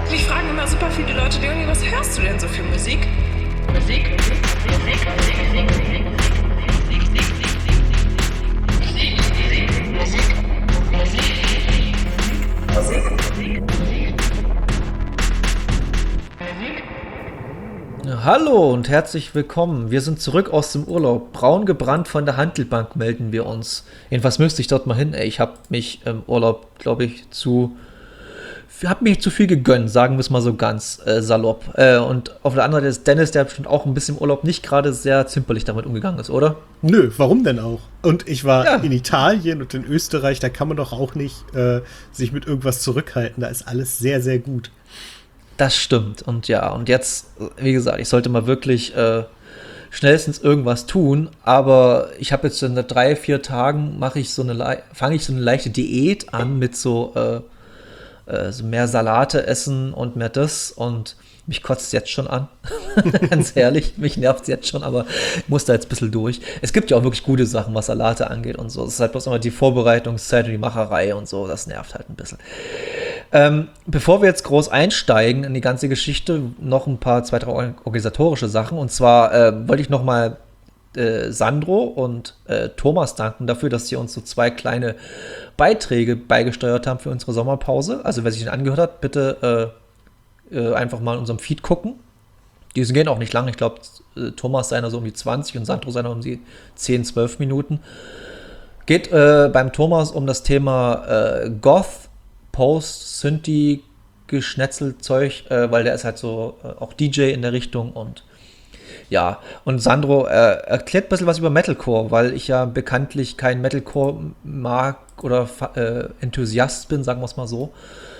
Mich fragen immer super viele Leute, Leonie, was hörst du denn so für Musik? Musik? Hallo und herzlich willkommen. Wir sind zurück aus dem Urlaub. Braun gebrannt von der Handelbank melden wir uns. Jedenfalls müsste ich dort mal hin. Ich habe mich im Urlaub, glaube ich, habe mich zu viel gegönnt, sagen wir es mal so ganz salopp. Und auf der anderen Seite ist Dennis, der bestimmt auch ein bisschen im Urlaub nicht gerade sehr zimperlich damit umgegangen ist, oder? Nö, warum denn auch? Und ich war in Italien und in Österreich, da kann man doch auch nicht sich mit irgendwas zurückhalten. Da ist alles sehr, sehr gut. Das stimmt. Und ja, und jetzt, wie gesagt, ich sollte mal wirklich schnellstens irgendwas tun, aber ich habe jetzt in 3-4 Tagen fange ich so eine leichte Diät an mit so mehr Salate essen und mehr das, und mich kotzt es jetzt schon an. Ganz ehrlich, mich nervt es jetzt schon, aber ich muss da jetzt ein bisschen durch. Es gibt ja auch wirklich gute Sachen, was Salate angeht und so. Es ist halt bloß immer die Vorbereitungszeit und die Macherei und so, das nervt halt ein bisschen. Bevor wir jetzt groß einsteigen in die ganze Geschichte, noch ein paar, 2-3 organisatorische Sachen. Und zwar wollte ich noch mal Sandro und Thomas danken dafür, dass sie uns so 2 kleine Beiträge beigesteuert haben für unsere Sommerpause. Also wer sich den angehört hat, bitte einfach mal in unserem Feed gucken. Die gehen auch nicht lang. Ich glaube, Thomas seiner so um die 20 und Sandro seiner um die 10-12 Minuten. Geht beim Thomas um das Thema Goth, Post, Synthi, Geschnetzelzeug, weil der ist halt so auch DJ in der Richtung, und ja, und Sandro erklärt ein bisschen was über Metalcore, weil ich ja bekanntlich kein Metalcore mag oder Enthusiast bin, sagen wir es mal so.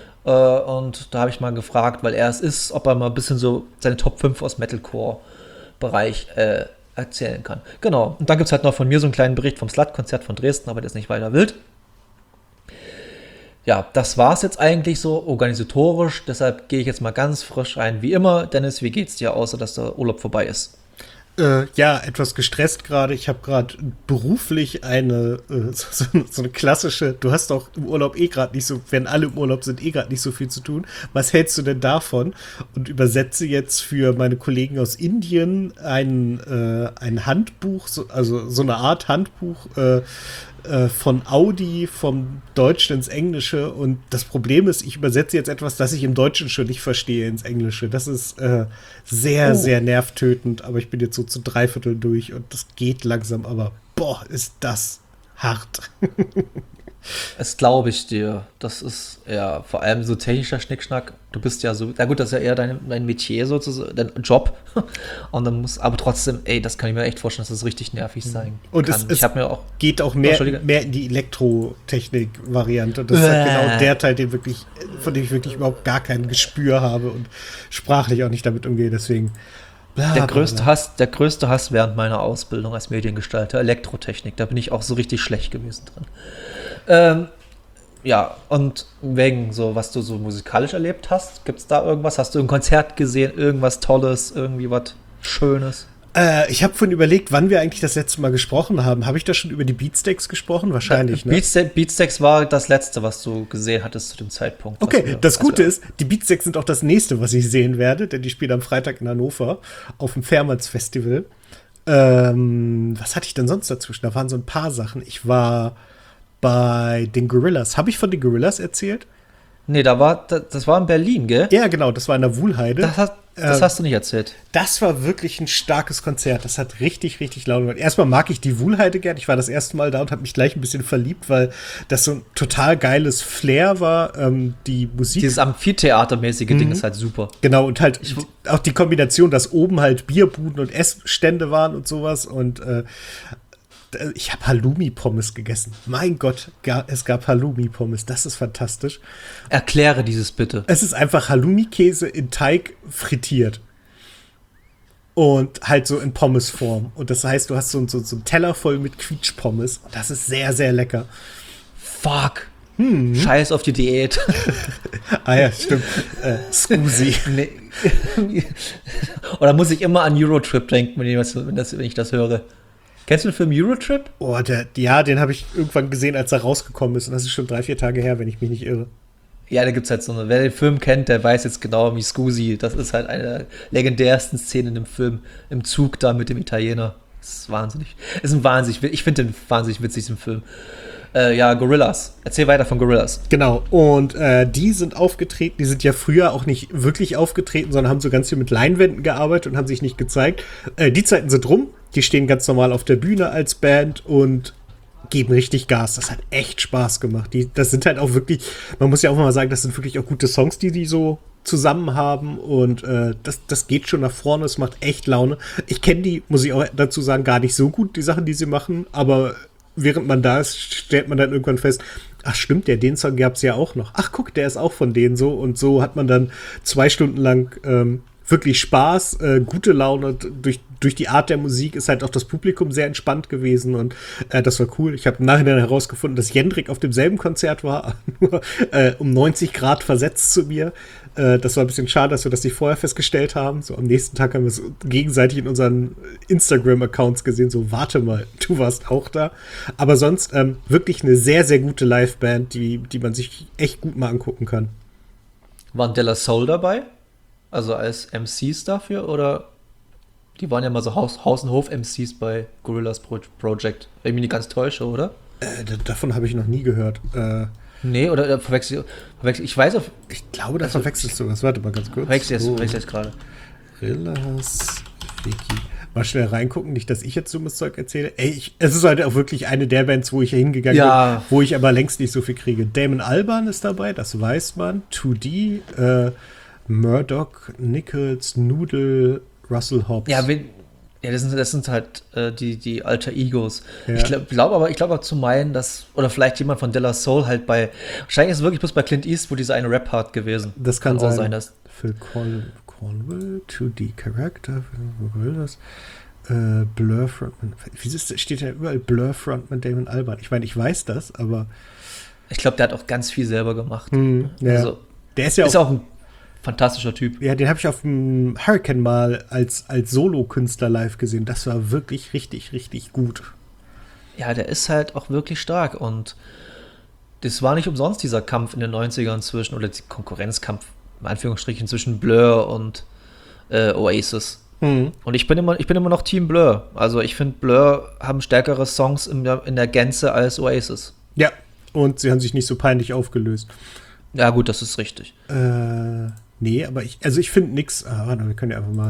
Und da habe ich mal gefragt, weil er es ist, ob er mal ein bisschen so seine Top 5 aus Metalcore-Bereich erzählen kann. Genau, und dann gibt es halt noch von mir so einen kleinen Bericht vom Slut-Konzert von Dresden, aber das ist nicht weiter wild. Ja, das war's jetzt eigentlich so organisatorisch, deshalb gehe ich jetzt mal ganz frisch rein. Wie immer, Dennis, wie geht's dir, außer dass der Urlaub vorbei ist? Ja, etwas gestresst gerade. Ich habe gerade beruflich so eine klassische, du hast doch im Urlaub gerade nicht so, wenn alle im Urlaub sind, gerade nicht so viel zu tun. Was hältst du denn davon? Und übersetze jetzt für meine Kollegen aus Indien ein Handbuch, also so eine Art Handbuch, von Audi vom Deutschen ins Englische, und das Problem ist, ich übersetze jetzt etwas, das ich im Deutschen schon nicht verstehe, ins Englische. Das ist sehr, sehr nervtötend, aber ich bin jetzt so zu 3/4 durch und das geht langsam, aber boah, ist das hart. Das glaube ich dir. Das ist ja vor allem so technischer Schnickschnack. Du bist ja so, na gut, das ist ja eher dein Metier sozusagen, dein Job. Und dann aber trotzdem, das kann ich mir echt vorstellen, dass das richtig nervig sein und kann. Es geht auch mehr in die Elektrotechnik-Variante. Das ist halt genau der Teil, von dem ich wirklich überhaupt gar kein Gespür habe und sprachlich auch nicht damit umgehe. Deswegen der größte Hass während meiner Ausbildung als Mediengestalter, Elektrotechnik. Da bin ich auch so richtig schlecht gewesen drin. Ja, und wegen so, was du so musikalisch erlebt hast, gibt's da irgendwas? Hast du ein Konzert gesehen, irgendwas Tolles, irgendwie was Schönes? Ich habe vorhin überlegt, wann wir eigentlich das letzte Mal gesprochen haben. Habe ich da schon über die Beatsteaks gesprochen? Wahrscheinlich, ne? Beatsteaks war das letzte, was du gesehen hattest zu dem Zeitpunkt. Okay, das Gute ist, die Beatsteaks sind auch das nächste, was ich sehen werde, denn die spielen am Freitag in Hannover auf dem Fairmanns Festival. Was hatte ich denn sonst dazwischen? Da waren so ein paar Sachen. Ich war bei den Gorillas. Habe ich von den Gorillas erzählt? Nee, das war in Berlin, gell? Ja, genau, das war in der Wuhlheide. Das hast du nicht erzählt. Das war wirklich ein starkes Konzert. Das hat richtig, richtig laut gemacht. Erstmal mag ich die Wuhlheide gern. Ich war das erste Mal da und habe mich gleich ein bisschen verliebt, weil das so ein total geiles Flair war. Die Musik. Dieses Amphitheatermäßige Ding ist halt super. Genau, und halt auch die Kombination, dass oben halt Bierbuden und Essstände waren und sowas. Und ich habe Halloumi-Pommes gegessen. Mein Gott, es gab Halloumi-Pommes. Das ist fantastisch. Erkläre dieses bitte. Es ist einfach Halloumi-Käse in Teig frittiert. Und halt so in Pommesform. Und das heißt, du hast so einen Teller voll mit Quietschpommes. Und das ist sehr, sehr lecker. Fuck. Scheiß auf die Diät. Ja, stimmt. Scusi. Nee. Oder muss ich immer an Eurotrip denken, wenn ich das höre? Kennst du den Film Eurotrip? Oh, den habe ich irgendwann gesehen, als er rausgekommen ist. Und das ist schon 3-4 Tage her, wenn ich mich nicht irre. Ja, da gibt's halt so eine, wer den Film kennt, der weiß jetzt genau, wie Scusi, das ist halt eine der legendärsten Szenen im Film, im Zug da mit dem Italiener. Das ist wahnsinnig. Ich finde den wahnsinnig witzig, diesen Film. Ja, Gorillaz. Erzähl weiter von Gorillaz. Genau, und die sind aufgetreten, die sind ja früher auch nicht wirklich aufgetreten, sondern haben so ganz viel mit Leinwänden gearbeitet und haben sich nicht gezeigt. Die Zeiten sind rum, die stehen ganz normal auf der Bühne als Band und geben richtig Gas. Das hat echt Spaß gemacht. Das sind halt auch wirklich, man muss ja auch mal sagen, das sind wirklich auch gute Songs, die so zusammen haben und das geht schon nach vorne, es macht echt Laune. Ich kenne die, muss ich auch dazu sagen, gar nicht so gut, die Sachen, die sie machen, aber während man da ist, stellt man dann irgendwann fest, ach stimmt, den Song gab es ja auch noch. Ach guck, der ist auch von denen so. Und so hat man dann 2 Stunden lang wirklich Spaß, gute Laune. Durch die Art der Musik ist halt auch das Publikum sehr entspannt gewesen. Und das war cool. Ich habe im Nachhinein herausgefunden, dass Jendrik auf demselben Konzert war, nur um 90 Grad versetzt zu mir. Das war ein bisschen schade, dass wir das nicht vorher festgestellt haben. So am nächsten Tag haben wir es gegenseitig in unseren Instagram-Accounts gesehen. So, warte mal, du warst auch da. Aber sonst wirklich eine sehr, sehr gute Liveband, die man sich echt gut mal angucken kann. Waren De La Soul dabei? Also als MCs dafür? Oder die waren ja mal so Haus- und Hof-MCs bei Gorillaz Project. Wenn ich mich nicht ganz täusche, oder? Davon habe ich noch nie gehört. Nee, oder verwechsel ich weiß auf. Ich glaube, da verwechselst du was. Warte mal ganz kurz. Verwechsel jetzt gerade. Gorillaz Wiki. Mal schnell reingucken, nicht, dass ich jetzt dummes Zeug erzähle. Ey, es ist halt auch wirklich eine der Bands, wo ich hingegangen bin, wo ich aber längst nicht so viel kriege. Damon Albarn ist dabei, das weiß man. 2D, Murdoch, Nichols, Noodle, Russell Hobbs. Ja, das sind halt die Alter Egos. Ja. Ich glaube aber zu meinen, dass, oder vielleicht jemand von De La Soul halt wahrscheinlich ist es wirklich bloß bei Clint Eastwood dieser eine Rap-Part gewesen. Das kann auch sein. Dass Phil Cornwell, 2D Character, Gorillas, Blur Frontman. Wieso steht ja überall Blur Frontman Damon Albarn? Ich meine, ich weiß das, aber ich glaube, der hat auch ganz viel selber gemacht. Ja. Also, Der ist ja auch ein fantastischer Typ. Ja, den habe ich auf dem Hurricane mal als Solo-Künstler live gesehen. Das war wirklich richtig, richtig gut. Ja, der ist halt auch wirklich stark und das war nicht umsonst dieser Kampf in den 90ern zwischen, oder die Konkurrenzkampf, in Anführungsstrichen, zwischen Blur und Oasis. Und ich bin immer noch Team Blur. Also ich finde, Blur haben stärkere Songs in der Gänze als Oasis. Ja, und sie haben sich nicht so peinlich aufgelöst. Ja gut, das ist richtig. Nee, aber ich finde nix. Wir können ja einfach mal,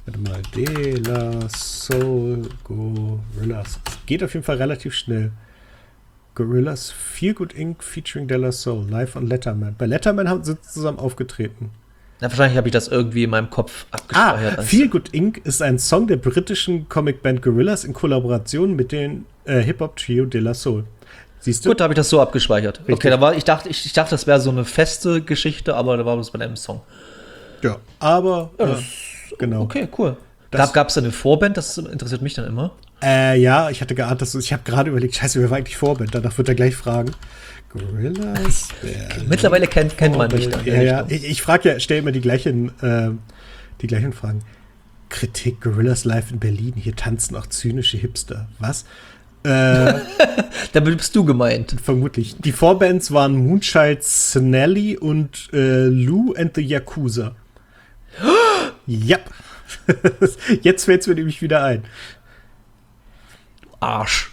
De La Soul, Gorillaz. Es geht auf jeden Fall relativ schnell. Gorillaz, Feel Good Inc. featuring De La Soul, live on Letterman. Bei Letterman sind sie zusammen aufgetreten. Ja, wahrscheinlich habe ich das irgendwie in meinem Kopf abgespeichert. Feel Good Inc. ist ein Song der britischen Comicband Gorillaz in Kollaboration mit dem Hip-Hop-Trio De La Soul. Siehst du? Gut, da habe ich das so abgespeichert. Richtig. Okay, ich dachte, das wäre so eine feste Geschichte, aber da war das bei einem Song. Ja, aber genau. Okay, cool. Gab es da eine Vorband? Das interessiert mich dann immer. Ja, ich hatte geahnt, ich habe gerade überlegt, scheiße, wer war eigentlich Vorband? Danach wird er gleich fragen. Gorillaz. Mittlerweile kennt man mich dann. Ja. Ich frage ja, stell immer die gleichen Fragen. Kritik, Gorillaz live in Berlin. Hier tanzen auch zynische Hipster. Was? Da bist du gemeint. Vermutlich. Die Vorbands waren Moonchild Snelly und Lou and the Yakuza. Ja. Jetzt fällt es mir nämlich wieder ein. Arsch.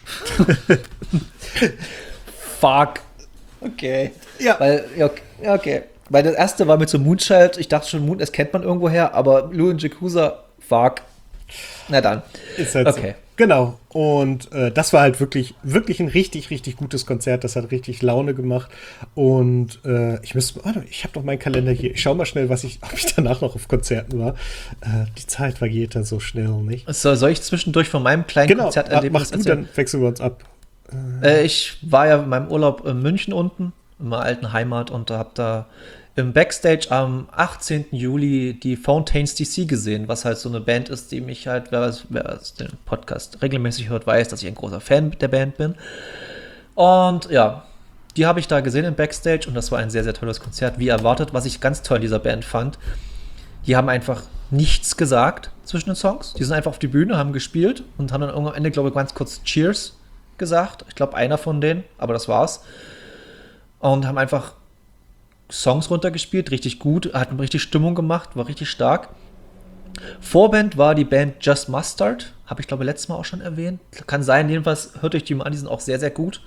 Fuck. Okay. Ja. Okay. Weil das erste war mit so Moonchild, ich dachte schon, das kennt man irgendwoher, aber Lou und Yakuza, fuck. Na dann. Ist halt okay. So. Genau. Und das war halt wirklich, wirklich ein richtig, richtig gutes Konzert. Das hat richtig Laune gemacht. Und ich habe noch meinen Kalender hier. Ich schau mal schnell, ob ich danach noch auf Konzerten war. Die Zeit vergeht dann so schnell, nicht? Soll ich zwischendurch von meinem kleinen Konzerterlebnis machst du, dann wechseln wir uns ab. Ich war ja in meinem Urlaub in München unten, in meiner alten Heimat, und habe da im Backstage am 18. Juli die Fountains DC gesehen, was halt so eine Band ist, die mich halt, wer den Podcast regelmäßig hört, weiß, dass ich ein großer Fan der Band bin. Und ja, die habe ich da gesehen im Backstage und das war ein sehr, sehr tolles Konzert, wie erwartet. Was ich ganz toll in dieser Band fand, die haben einfach nichts gesagt zwischen den Songs. Die sind einfach auf die Bühne, haben gespielt und haben dann am Ende, glaube ich, ganz kurz Cheers gesagt. Ich glaube, einer von denen, aber das war's. Und haben einfach Songs runtergespielt, richtig gut, hat richtig Stimmung gemacht, war richtig stark. Vorband war die Band Just Mustard, habe ich glaube letztes Mal auch schon erwähnt. Kann sein, jedenfalls hört euch die mal an, die sind auch sehr, sehr gut.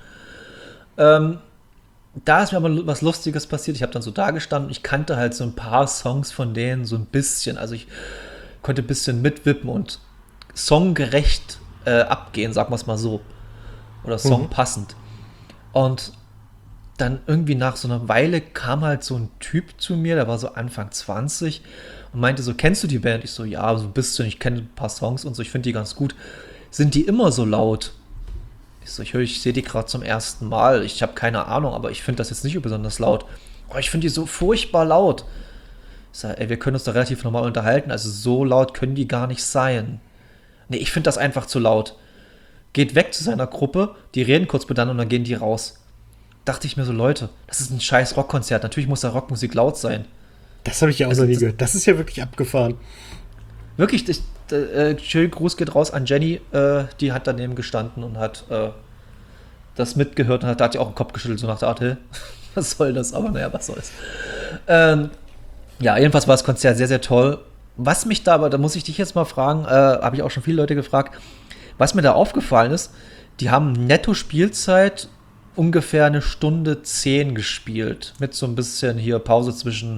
Da ist mir aber was Lustiges passiert. Ich habe dann so da gestanden, ich kannte halt so ein paar Songs von denen so ein bisschen. Also ich konnte ein bisschen mitwippen und songgerecht abgehen, sagen wir es mal so. Oder songpassend. Und dann irgendwie nach so einer Weile kam halt so ein Typ zu mir, der war so Anfang 20 und meinte so, kennst du die Band? Ich so, ja, so ein bisschen, ich kenne ein paar Songs und so, ich finde die ganz gut. Sind die immer so laut? Ich so, ich sehe die gerade zum ersten Mal, ich habe keine Ahnung, aber ich finde das jetzt nicht besonders laut. Oh, ich finde die so furchtbar laut. Ich sage, ey, wir können uns da relativ normal unterhalten, also so laut können die gar nicht sein. Nee, ich finde das einfach zu laut. Geht weg zu seiner Gruppe, die reden kurz miteinander und dann gehen die raus. Dachte ich mir so, Leute, das ist ein scheiß Rockkonzert. Natürlich muss da Rockmusik laut sein. Das habe ich ja auch noch nie gehört. Das ist ja wirklich abgefahren. Wirklich, schönen Gruß geht raus an Jenny. Die hat daneben gestanden und hat das mitgehört und da hat sie auch den Kopf geschüttelt, so nach der Art, hey, was soll das? Aber naja, was soll's. Ja, jedenfalls war das Konzert sehr, sehr toll. Was mich da, aber da muss ich dich jetzt mal fragen, habe ich auch schon viele Leute gefragt, was mir da aufgefallen ist, die haben netto Spielzeit ungefähr 1:10 gespielt. Mit so ein bisschen hier Pause zwischen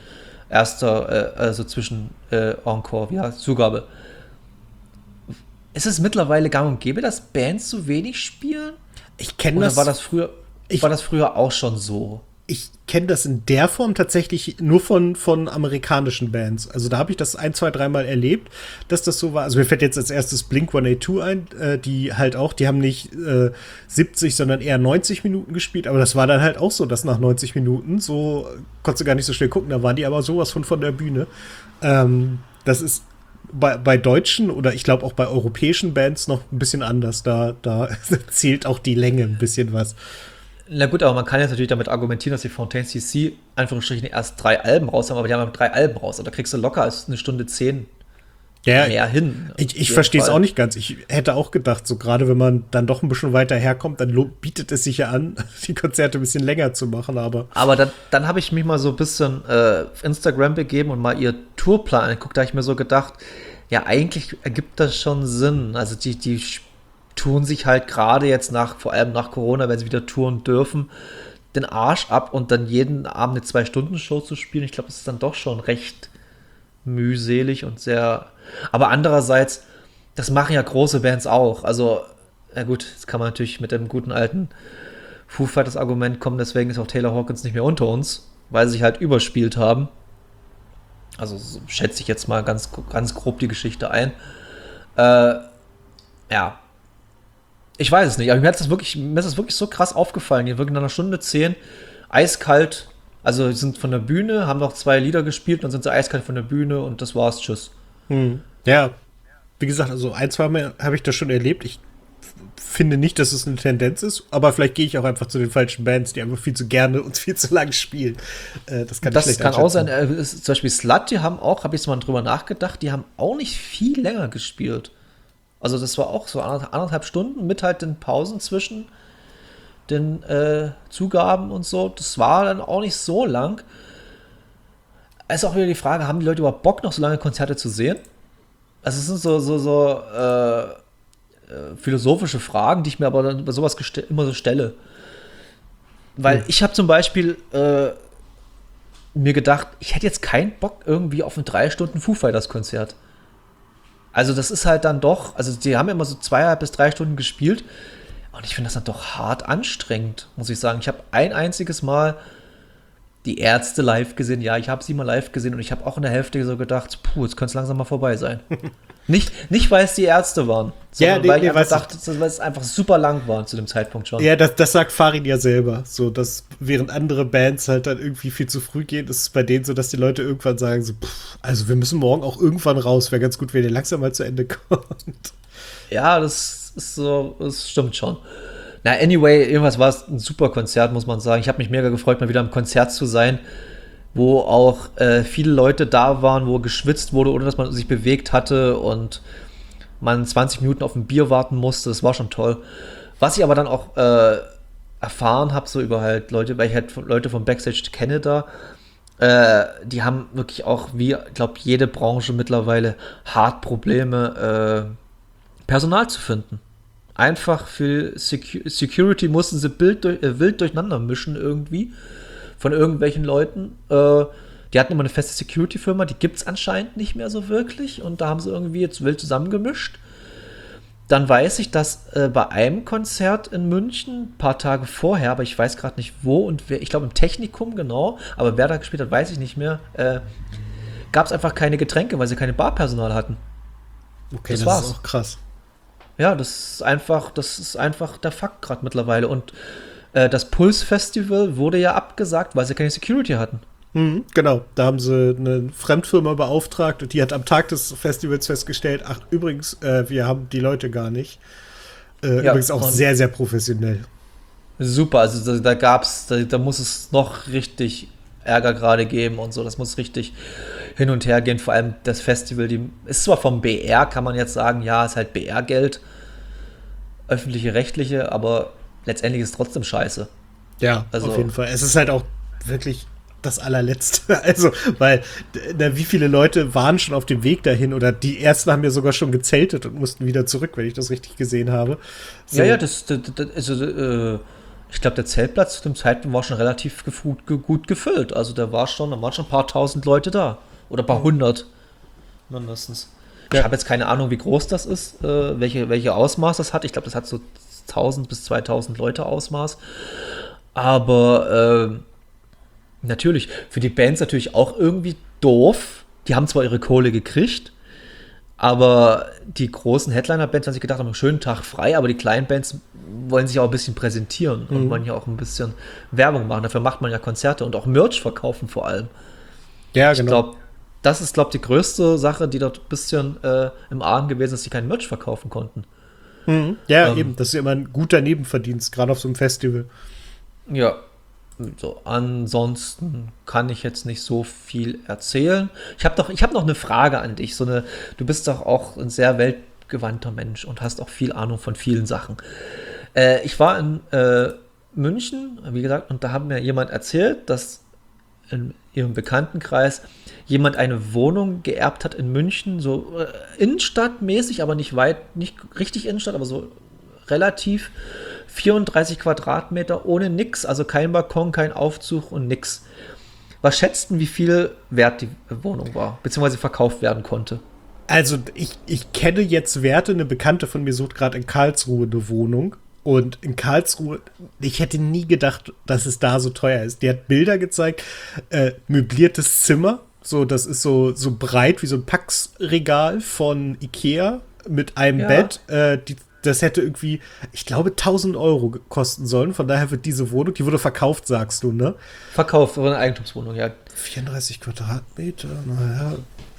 zwischen Encore, ja, Zugabe. Ist es mittlerweile gang und gäbe, dass Bands so wenig spielen? Ich kenne Oder das. war das früher auch schon so? Ich kenne das in der Form tatsächlich nur von amerikanischen Bands. Also da habe ich das 1, 2, 3 Mal erlebt, dass das so war. Also mir fällt jetzt als erstes Blink-182 ein, die halt auch, die haben nicht 70, sondern eher 90 Minuten gespielt. Aber das war dann halt auch so, dass nach 90 Minuten, so konntest du gar nicht so schnell gucken, da waren die aber sowas von der Bühne. Das ist bei deutschen oder ich glaube auch bei europäischen Bands noch ein bisschen anders. Da zählt auch die Länge ein bisschen was. Na gut, aber man kann jetzt natürlich damit argumentieren, dass die Fontaine CC Anführungsstrichen erst 3 Alben raus haben, aber die haben 3 Alben raus. Und da kriegst du locker als 1:10 mehr hin. Ich verstehe es auch nicht ganz. Ich hätte auch gedacht, so gerade wenn man dann doch ein bisschen weiter herkommt, dann bietet es sich ja an, die Konzerte ein bisschen länger zu machen. Aber dann habe ich mich mal so ein bisschen auf Instagram begeben und mal ihr Tourplan angeguckt. Da habe ich mir so gedacht, ja, eigentlich ergibt das schon Sinn. Also die touren sich halt gerade jetzt vor allem nach Corona, wenn sie wieder touren dürfen, den Arsch ab und dann jeden Abend eine 2-Stunden-Show zu spielen. Ich glaube, das ist dann doch schon recht mühselig und sehr. Aber andererseits, das machen ja große Bands auch. Also, na gut, jetzt kann man natürlich mit dem guten alten Foo Fighters Argument kommen, deswegen ist auch Taylor Hawkins nicht mehr unter uns, weil sie sich halt überspielt haben. Also so schätze ich jetzt mal ganz, ganz grob die Geschichte ein. Ja. Ich weiß es nicht, aber mir ist das wirklich so krass aufgefallen. Hier wirklich nach 1:10, eiskalt. Also sie sind von der Bühne, haben noch 2 Lieder gespielt, dann sind sie eiskalt von der Bühne und das war's, tschüss. Ja, wie gesagt, also 1, 2 Mal habe ich das schon erlebt. Ich finde nicht, dass es eine Tendenz ist, aber vielleicht gehe ich auch einfach zu den falschen Bands, die einfach viel zu gerne und viel zu lang spielen. Das kann auch sein. Zum Beispiel Slut, die haben auch, habe ich mal drüber nachgedacht, die haben auch nicht viel länger gespielt. Also das war auch so 1,5 Stunden mit halt den Pausen zwischen den Zugaben und so. Das war dann auch nicht so lang. Es ist auch wieder die Frage, haben die Leute überhaupt Bock, noch so lange Konzerte zu sehen? Also es sind so philosophische Fragen, die ich mir aber dann bei sowas immer so stelle. Weil ich habe zum Beispiel mir gedacht, ich hätte jetzt keinen Bock irgendwie auf ein 3 Stunden Foo Fighters Konzert. Also das ist halt dann doch, also die haben ja immer so 2,5 bis 3 Stunden gespielt und ich finde das dann doch hart anstrengend, muss ich sagen. Ich habe ein einziges Mal die Ärzte live gesehen. Ja, ich habe sie mal live gesehen und ich habe auch in der Hälfte so gedacht, jetzt könnte es langsam mal vorbei sein. Nicht, weil es die Ärzte waren, sondern weil ich einfach dachte, weil es einfach super lang war zu dem Zeitpunkt schon. Ja, das sagt Farin ja selber. So, dass während andere Bands halt dann irgendwie viel zu früh gehen, ist es bei denen so, dass die Leute irgendwann sagen so, also wir müssen morgen auch irgendwann raus. Wäre ganz gut, wenn ihr langsam mal zu Ende kommt. Ja, das ist so, das stimmt schon. Na, anyway, irgendwas war es ein super Konzert, muss man sagen. Ich habe mich mega gefreut, mal wieder im Konzert zu sein, wo auch viele Leute da waren, wo geschwitzt wurde, ohne dass man sich bewegt hatte und man 20 Minuten auf ein Bier warten musste. Das war schon toll. Was ich aber dann auch erfahren habe, so über halt Leute, weil ich halt Leute vom Backstage kenne da, die haben wirklich auch, wie, ich glaube, jede Branche mittlerweile hart Probleme, Personal zu finden. Einfach für Security mussten sie wild durcheinander mischen irgendwie von irgendwelchen Leuten. Die hatten immer eine feste Security-Firma, die gibt es anscheinend nicht mehr so wirklich und da haben sie irgendwie jetzt wild zusammengemischt. Dann weiß ich, dass bei einem Konzert in München, ein paar Tage vorher, aber ich weiß gerade nicht wo und wer, ich glaube im Technikum, genau, aber wer da gespielt hat, weiß ich nicht mehr, gab es einfach keine Getränke, weil sie keine Barpersonal hatten. Okay, das das war's. ist auch krass. Ja, das ist einfach der Fakt gerade mittlerweile. Und das Puls-Festival wurde ja abgesagt, weil sie keine Security hatten. Genau, da haben sie eine Fremdfirma beauftragt und die hat am Tag des Festivals festgestellt, ach übrigens, wir haben die Leute gar nicht. Ja, übrigens auch sehr, sehr professionell. Super, also da muss es noch richtig Ärger gerade geben und so. Das muss richtig hin und her gehen. Vor allem das Festival, die ist zwar vom BR, kann man jetzt sagen, ja, ist halt BR-Geld, öffentliche, rechtliche, aber letztendlich ist es trotzdem scheiße. Ja, Also, auf jeden Fall. Es ist halt auch wirklich das allerletzte. Also, weil, wie viele Leute waren schon auf dem Weg dahin oder die ersten haben ja sogar schon gezeltet und mussten wieder zurück, wenn ich das richtig gesehen habe. So. Ja, ich glaube, der Zeltplatz zu dem Zeitpunkt war schon relativ gut gefüllt. Also da waren schon ein paar tausend Leute da. Oder ein paar hundert. Mindestens. Ja. Ich habe jetzt keine Ahnung, wie groß das ist, welche Ausmaß das hat. Ich glaube, das hat so 1000 bis 2000 Leute Ausmaß. Aber natürlich, für die Bands natürlich auch irgendwie doof. Die haben zwar ihre Kohle gekriegt, aber die großen Headliner-Bands haben sich gedacht, haben einen schönen Tag frei, aber die kleinen Bands wollen sich auch ein bisschen präsentieren und wollen ja auch ein bisschen Werbung machen. Dafür macht man ja Konzerte und auch Merch verkaufen vor allem. Ja, Ich glaube, das ist, die größte Sache, die dort ein bisschen im Argen gewesen ist, dass sie kein Merch verkaufen konnten. Ja, eben. Das ist ja immer ein guter Nebenverdienst, gerade auf so einem Festival. Ja, so, ansonsten kann ich jetzt nicht so viel erzählen. Ich hab noch eine Frage an dich. Du bist doch auch ein sehr weltgewandter Mensch und hast auch viel Ahnung von vielen Sachen. Ich war in München, wie gesagt, und da hat mir jemand erzählt, dass in ihrem Bekanntenkreis jemand eine Wohnung geerbt hat in München, so innenstadtmäßig, aber nicht richtig Innenstadt, aber so relativ 34 Quadratmeter ohne nix, also kein Balkon, kein Aufzug und nix. Was schätzt denn, wie viel wert die Wohnung war, beziehungsweise verkauft werden konnte? Also, ich kenne jetzt Werte, eine Bekannte von mir sucht gerade in Karlsruhe eine Wohnung. Und in Karlsruhe, ich hätte nie gedacht, dass es da so teuer ist. Die hat Bilder gezeigt, möbliertes Zimmer, so, das ist so breit wie so ein Packregal von Ikea mit einem Bett. Das hätte irgendwie, ich glaube, 1000 Euro kosten sollen. Von daher wird diese Wohnung, die wurde verkauft, sagst du, ne? Verkauft, eine Eigentumswohnung, ja. 34 Quadratmeter, naja.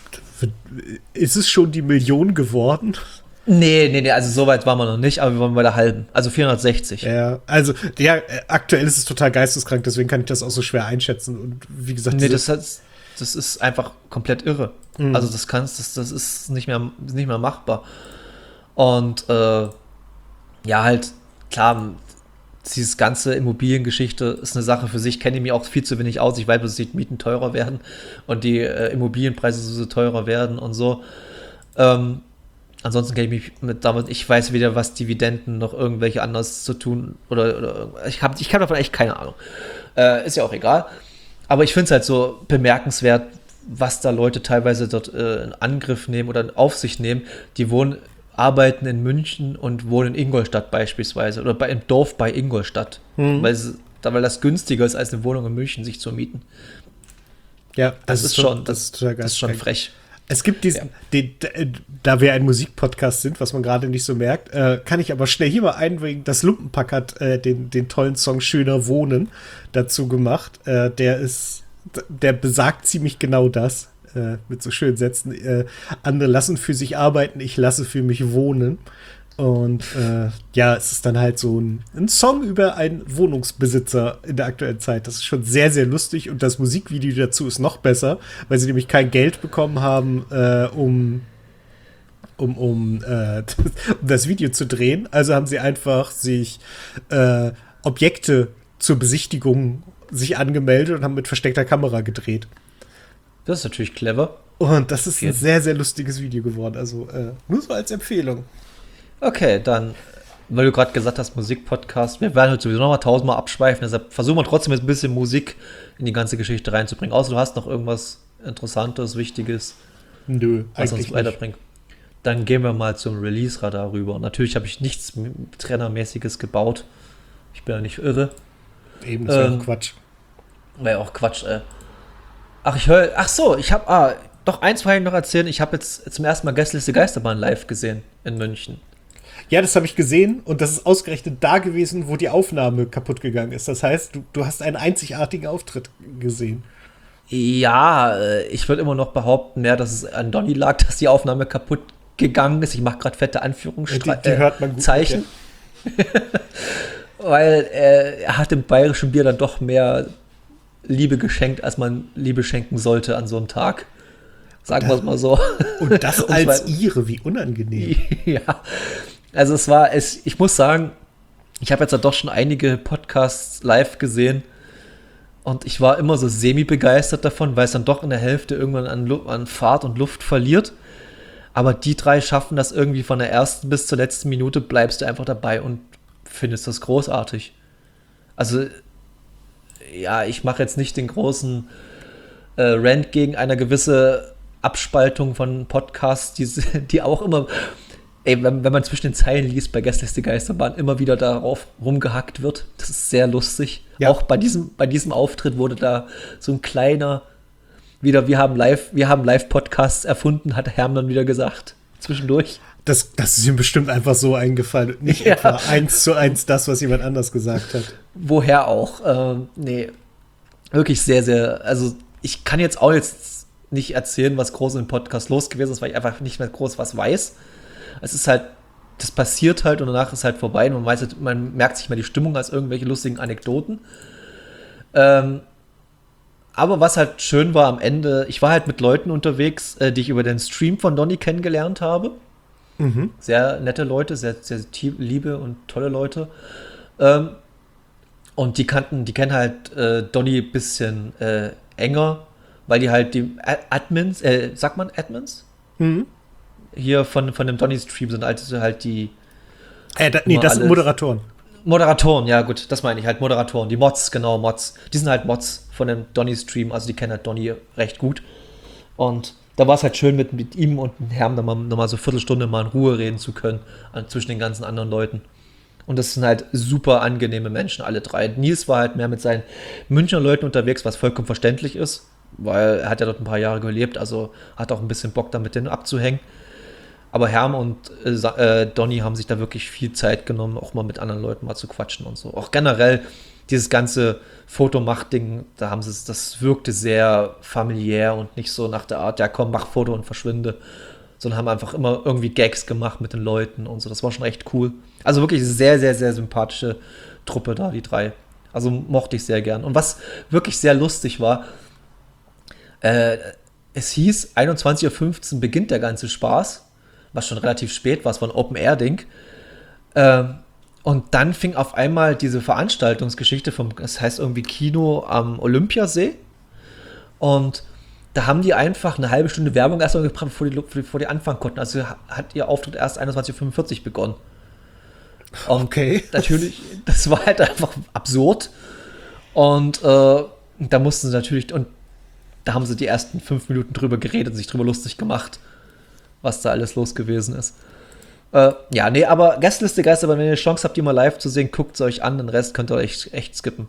Ist es schon die Million geworden? Nee, also so weit waren wir noch nicht, aber wir waren bei der halben, also 460. Ja, also, ja, aktuell ist es total geisteskrank, deswegen kann ich das auch so schwer einschätzen. Und wie gesagt, Nee, das ist einfach komplett irre. Also das ist nicht mehr machbar. Und ja, halt, klar, dieses ganze Immobiliengeschichte ist eine Sache für sich, kenne ich mich auch viel zu wenig aus. Ich weiß, dass die Mieten teurer werden und die Immobilienpreise so teurer werden und so. Ansonsten kenne ich mich ich weiß weder, was Dividenden noch irgendwelche anders zu tun oder ich habe davon echt keine Ahnung. Ist ja auch egal. Aber ich finde es halt so bemerkenswert, was da Leute teilweise dort in Angriff nehmen oder auf sich nehmen. Die arbeiten in München und wohnen in Ingolstadt beispielsweise oder im Dorf bei Ingolstadt, weil das günstiger ist, als eine Wohnung in München sich zu mieten. Ja, das ist schon frech. Es gibt da wir ein Musikpodcast sind, was man gerade nicht so merkt, kann ich aber schnell hier mal einbringen, das Lumpenpack hat den tollen Song Schöner Wohnen dazu gemacht. Der besagt ziemlich genau das, mit so schönen Sätzen. Andere lassen für sich arbeiten, ich lasse für mich wohnen. Und ja, es ist dann halt so ein Song über einen Wohnungsbesitzer in der aktuellen Zeit. Das ist schon sehr, sehr lustig und das Musikvideo dazu ist noch besser, weil sie nämlich kein Geld bekommen haben, um das Video zu drehen. Also haben sie einfach sich Objekte zur Besichtigung sich angemeldet und haben mit versteckter Kamera gedreht. Das ist natürlich clever. Und das ist ein sehr, sehr lustiges Video geworden. Also nur so als Empfehlung. Okay, dann, weil du gerade gesagt hast, Musikpodcast, wir werden heute sowieso noch mal 1000-mal abschweifen, deshalb versuchen wir trotzdem jetzt ein bisschen Musik in die ganze Geschichte reinzubringen. Außer du hast noch irgendwas Interessantes, Wichtiges, Nö, was uns eigentlich weiterbringt. Dann gehen wir mal zum Release-Radar rüber. Natürlich habe ich nichts Trennermäßiges gebaut. Ich bin ja nicht irre. Eben, das wäre Quatsch. Wäre auch Quatsch, doch eins wollte ich noch erzählen. Ich habe jetzt zum ersten Mal Gästeliste Geisterbahn live gesehen in München. Ja, das habe ich gesehen und das ist ausgerechnet da gewesen, wo die Aufnahme kaputt gegangen ist. Das heißt, du hast einen einzigartigen Auftritt gesehen. Ja, ich würde immer noch behaupten, dass es an Donny lag, dass die Aufnahme kaputt gegangen ist. Ich mache gerade fette Anführungsstriche. Die hört man gut. Zeichen. Ja. Weil er hat dem bayerischen Bier dann doch mehr Liebe geschenkt, als man Liebe schenken sollte an so einem Tag. Sagen wir es mal so. Und das als Ire, wie unangenehm. Ja, also ich muss sagen, ich habe jetzt ja doch schon einige Podcasts live gesehen und ich war immer so semi-begeistert davon, weil es dann doch in der Hälfte irgendwann an Fahrt und Luft verliert. Aber die drei schaffen das irgendwie von der ersten bis zur letzten Minute, bleibst du einfach dabei und findest das großartig. Also, ja, ich mache jetzt nicht den großen Rant gegen eine gewisse Abspaltung von Podcasts, die auch immer, wenn man zwischen den Zeilen liest, bei Gästeliste Geisterbahn immer wieder darauf rumgehackt wird. Das ist sehr lustig. Ja. Auch bei diesem Auftritt wurde da so ein kleiner, wir haben Live-Podcasts erfunden, hat Herm dann wieder gesagt, zwischendurch. Das ist ihm bestimmt einfach so eingefallen und nicht etwa 1:1 das, was jemand anders gesagt hat. Woher auch? Nee, wirklich sehr, sehr, also ich kann jetzt nicht erzählen, was groß im Podcast los gewesen ist, weil ich einfach nicht mehr groß was weiß. Es ist halt, das passiert halt und danach ist halt vorbei und man merkt sich mal die Stimmung als irgendwelche lustigen Anekdoten. Aber was halt schön war am Ende, ich war halt mit Leuten unterwegs, die ich über den Stream von Donny kennengelernt habe. Mhm. Sehr nette Leute, sehr, sehr liebe und tolle Leute. Und die kennen halt Donny ein bisschen enger, weil die halt die Admins, sagt man Admins? Mhm. Hier von dem Donny-Stream sind also halt die das sind Moderatoren. Moderatoren, ja gut, das meine ich halt, Moderatoren. Die Mods, genau, Mods. Die sind halt Mods von dem Donny-Stream, also die kennen halt Donny recht gut. Und da war es halt schön, mit ihm und dem Herrn noch mal so eine Viertelstunde mal in Ruhe reden zu können, zwischen den ganzen anderen Leuten. Und das sind halt super angenehme Menschen, alle drei. Nils war halt mehr mit seinen Münchner Leuten unterwegs, was vollkommen verständlich ist, weil er hat ja dort ein paar Jahre gelebt, also hat auch ein bisschen Bock, da mit denen abzuhängen. Aber Herm und Donny haben sich da wirklich viel Zeit genommen, auch mal mit anderen Leuten mal zu quatschen und so. Auch generell dieses ganze Fotomacht-Ding, das wirkte sehr familiär und nicht so nach der Art, ja komm, mach Foto und verschwinde, sondern haben einfach immer irgendwie Gags gemacht mit den Leuten und so. Das war schon echt cool. Also wirklich sehr, sehr, sehr sympathische Truppe da, die drei. Also mochte ich sehr gern. Und was wirklich sehr lustig war, es hieß, 21:15 Uhr beginnt der ganze Spaß, was schon relativ spät war, es war ein Open-Air-Ding. Und dann fing auf einmal diese Veranstaltungsgeschichte das heißt irgendwie Kino am Olympiasee. Und da haben die einfach eine halbe Stunde Werbung erstmal gebracht, bevor die anfangen konnten. Also hat ihr Auftritt erst 21:45 Uhr begonnen. Und okay. Natürlich, das war halt einfach absurd. Und da mussten sie natürlich, und da haben sie die ersten 5 Minuten drüber geredet und sich drüber lustig gemacht, was da alles los gewesen ist. Aber Gästeliste Geisterbahn, wenn ihr eine Chance habt, die mal live zu sehen, guckt es euch an, den Rest könnt ihr euch echt skippen.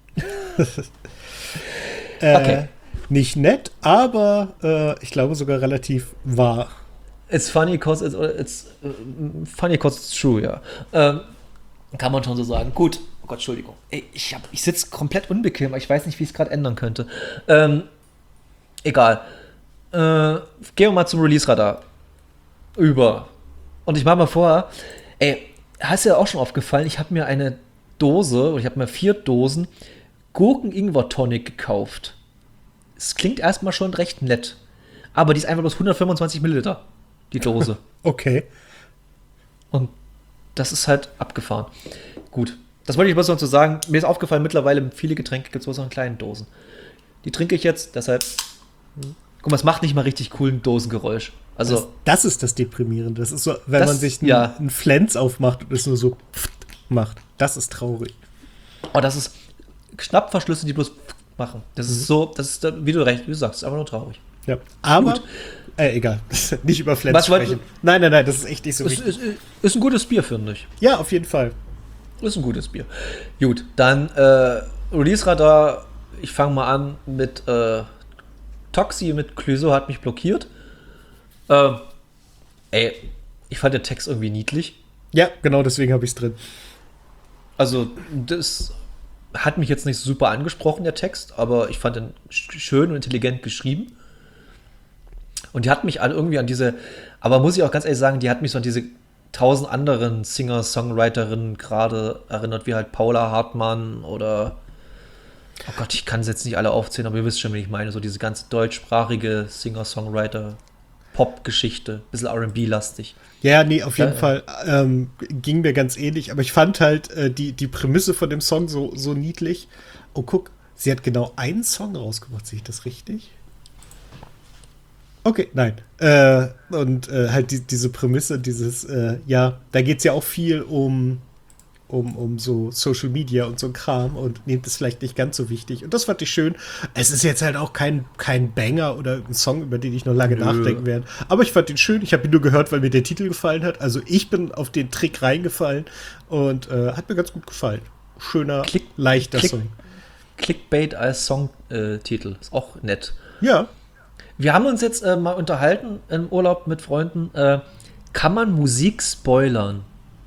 Okay. Nicht nett, aber ich glaube sogar relativ wahr. It's funny because it's true, ja. Kann man schon so sagen. Gut. Oh Gott, Entschuldigung. Ey, ich sitze komplett unbequem, weil ich weiß nicht, wie ich es gerade ändern könnte. Egal. Gehen wir mal zum Release-Radar über. Und ich mache mal vor, hast dir auch schon aufgefallen, ich habe mir eine Dose, oder ich habe mir 4 Dosen Gurken-Ingwer-Tonic gekauft. Es klingt erstmal schon recht nett, aber die ist einfach bloß 125 Milliliter, die Dose. Okay. Und das ist halt abgefahren. Gut, Das wollte ich bloß noch zu sagen. Mir ist aufgefallen, mittlerweile viele Getränke gibt es bloß noch in kleinen Dosen. Die trinke ich jetzt, deshalb. Guck mal, es macht nicht mal richtig coolen Dosengeräusch. Also, das ist das Deprimierende. Das ist so, wenn das, man sich ja. einen Flens aufmacht und es nur so macht. Das ist traurig. Oh, das ist Schnappverschlüsse, die bloß machen. Das ist so, das ist, wie du sagst, ist einfach nur traurig. Ja, aber, Gut. Egal, nicht über Flens Was sprechen. Nein, das ist echt nicht so wichtig. Ist ein gutes Bier, finde ich. Ja, auf jeden Fall. Ist ein gutes Bier. Gut, dann Release-Radar. Ich fange mal an mit Toxi mit Clouseau hat mich blockiert. Ich fand den Text irgendwie niedlich. Ja, genau deswegen habe ich es drin. Also, das hat mich jetzt nicht super angesprochen, der Text, aber ich fand ihn schön und intelligent geschrieben. Und die hat mich irgendwie an diese, aber muss ich auch ganz ehrlich sagen, die hat mich so an diese 1000 anderen Singer-Songwriterinnen gerade erinnert, wie halt Paula Hartmann oder, oh Gott, ich kann es jetzt nicht alle aufzählen, aber ihr wisst schon, wie ich meine, so diese ganze deutschsprachige Singer-Songwriter, Pop-Geschichte, bisschen R&B-lastig. Ja, nee, auf jeden Fall ging mir ganz ähnlich, aber ich fand halt die Prämisse von dem Song so niedlich. Oh, guck, sie hat genau einen Song rausgebracht, sehe ich das richtig? Okay, nein. Und halt diese Prämisse, dieses, da geht es ja auch viel um so Social Media und so ein Kram und nehmt es vielleicht nicht ganz so wichtig. Und das fand ich schön. Es ist jetzt halt auch kein Banger oder ein Song, über den ich noch lange nachdenken werde. Aber ich fand ihn schön. Ich habe ihn nur gehört, weil mir der Titel gefallen hat. Also ich bin auf den Trick reingefallen und hat mir ganz gut gefallen. Schöner, leichter Song. Clickbait als Songtitel. Ist auch nett. Ja. Wir haben uns jetzt mal unterhalten im Urlaub mit Freunden. Kann man Musik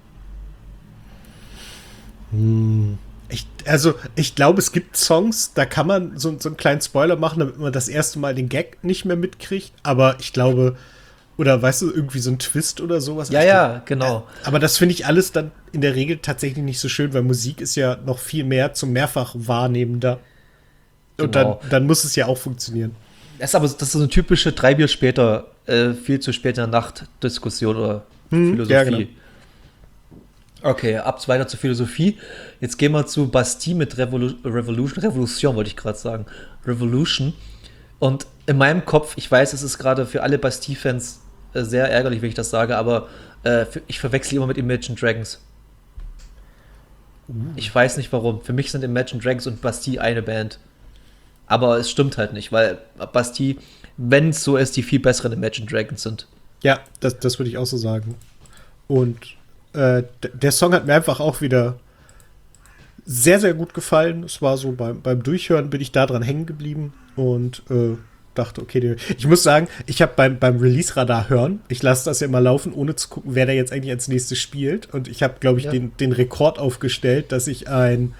spoilern? Ich glaube, es gibt Songs, da kann man so einen kleinen Spoiler machen, damit man das erste Mal den Gag nicht mehr mitkriegt. Aber ich glaube, oder weißt du, irgendwie so ein Twist oder sowas. Ja, genau. Aber das finde ich alles dann in der Regel tatsächlich nicht so schön, weil Musik ist ja noch viel mehr zum Mehrfach-Wahrnehmender. Und Genau. dann muss es ja auch funktionieren. Das ist so eine typische 3 Bier später, viel zu später Nacht-Diskussion oder Philosophie. Ja, genau. Okay, ab weiter zur Philosophie. Jetzt gehen wir zu Bastille mit Revolution wollte ich gerade sagen. Revolution. Und in meinem Kopf, ich weiß, es ist gerade für alle Bastille-Fans sehr ärgerlich, wenn ich das sage, aber ich verwechsel immer mit Imagine Dragons. Ich weiß nicht warum. Für mich sind Imagine Dragons und Bastille eine Band. Aber es stimmt halt nicht, weil Bastille, wenn es so ist, die viel besseren Imagine Dragons sind. Ja, das würde ich auch so sagen. Und der Song hat mir einfach auch wieder sehr, sehr gut gefallen. Es war so beim Durchhören bin ich da dran hängen geblieben und dachte, okay, ich muss sagen, ich habe beim Release-Radar hören, ich lasse das ja immer laufen, ohne zu gucken, wer da jetzt eigentlich als nächstes spielt. Und ich habe, glaube ich, den Rekord aufgestellt, dass ich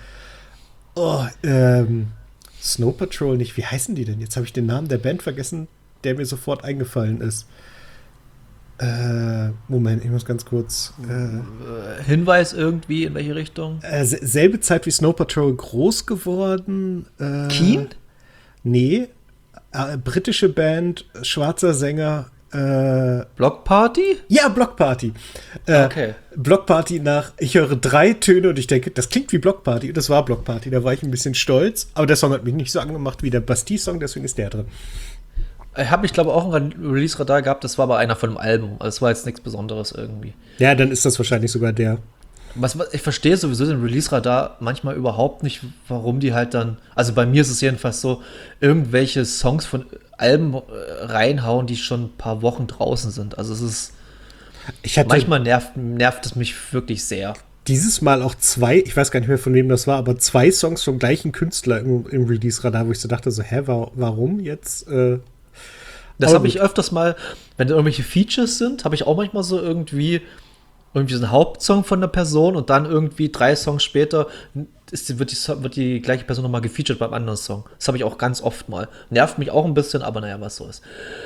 Snow Patrol nicht, wie heißen die denn? Jetzt habe ich den Namen der Band vergessen, der mir sofort eingefallen ist. Moment, ich muss ganz kurz. Hinweis irgendwie, in welche Richtung? Selbe Zeit wie Snow Patrol groß geworden. Keen? Nee. Britische Band, schwarzer Sänger. Block Party? Ja, Block Party. Okay. Block Party ich höre 3 Töne und ich denke, das klingt wie Block Party. Und das war Block Party. Da war ich ein bisschen stolz. Aber der Song hat mich nicht so angemacht wie der Bastille-Song, deswegen ist der drin. Ich habe mich, glaube ich, auch ein Release-Radar gehabt, das war aber einer von dem Album. Also es war jetzt nichts Besonderes irgendwie. Ja, dann ist das wahrscheinlich sogar der. Ich verstehe sowieso den Release-Radar manchmal überhaupt nicht, warum die halt dann, also bei mir ist es jedenfalls so, irgendwelche Songs von Alben reinhauen, die schon ein paar Wochen draußen sind. Also es ist, manchmal nervt es mich wirklich sehr. Dieses Mal auch 2, ich weiß gar nicht mehr, von wem das war, aber 2 Songs vom gleichen Künstler im Release-Radar, wo ich so dachte, so, warum jetzt? Das habe ich öfters mal, wenn da irgendwelche Features sind, habe ich auch manchmal so irgendwie so einen Hauptsong von der Person und dann irgendwie 3 Songs später wird die gleiche Person nochmal gefeatured beim anderen Song. Das habe ich auch ganz oft mal. Nervt mich auch ein bisschen, aber naja, was so ist.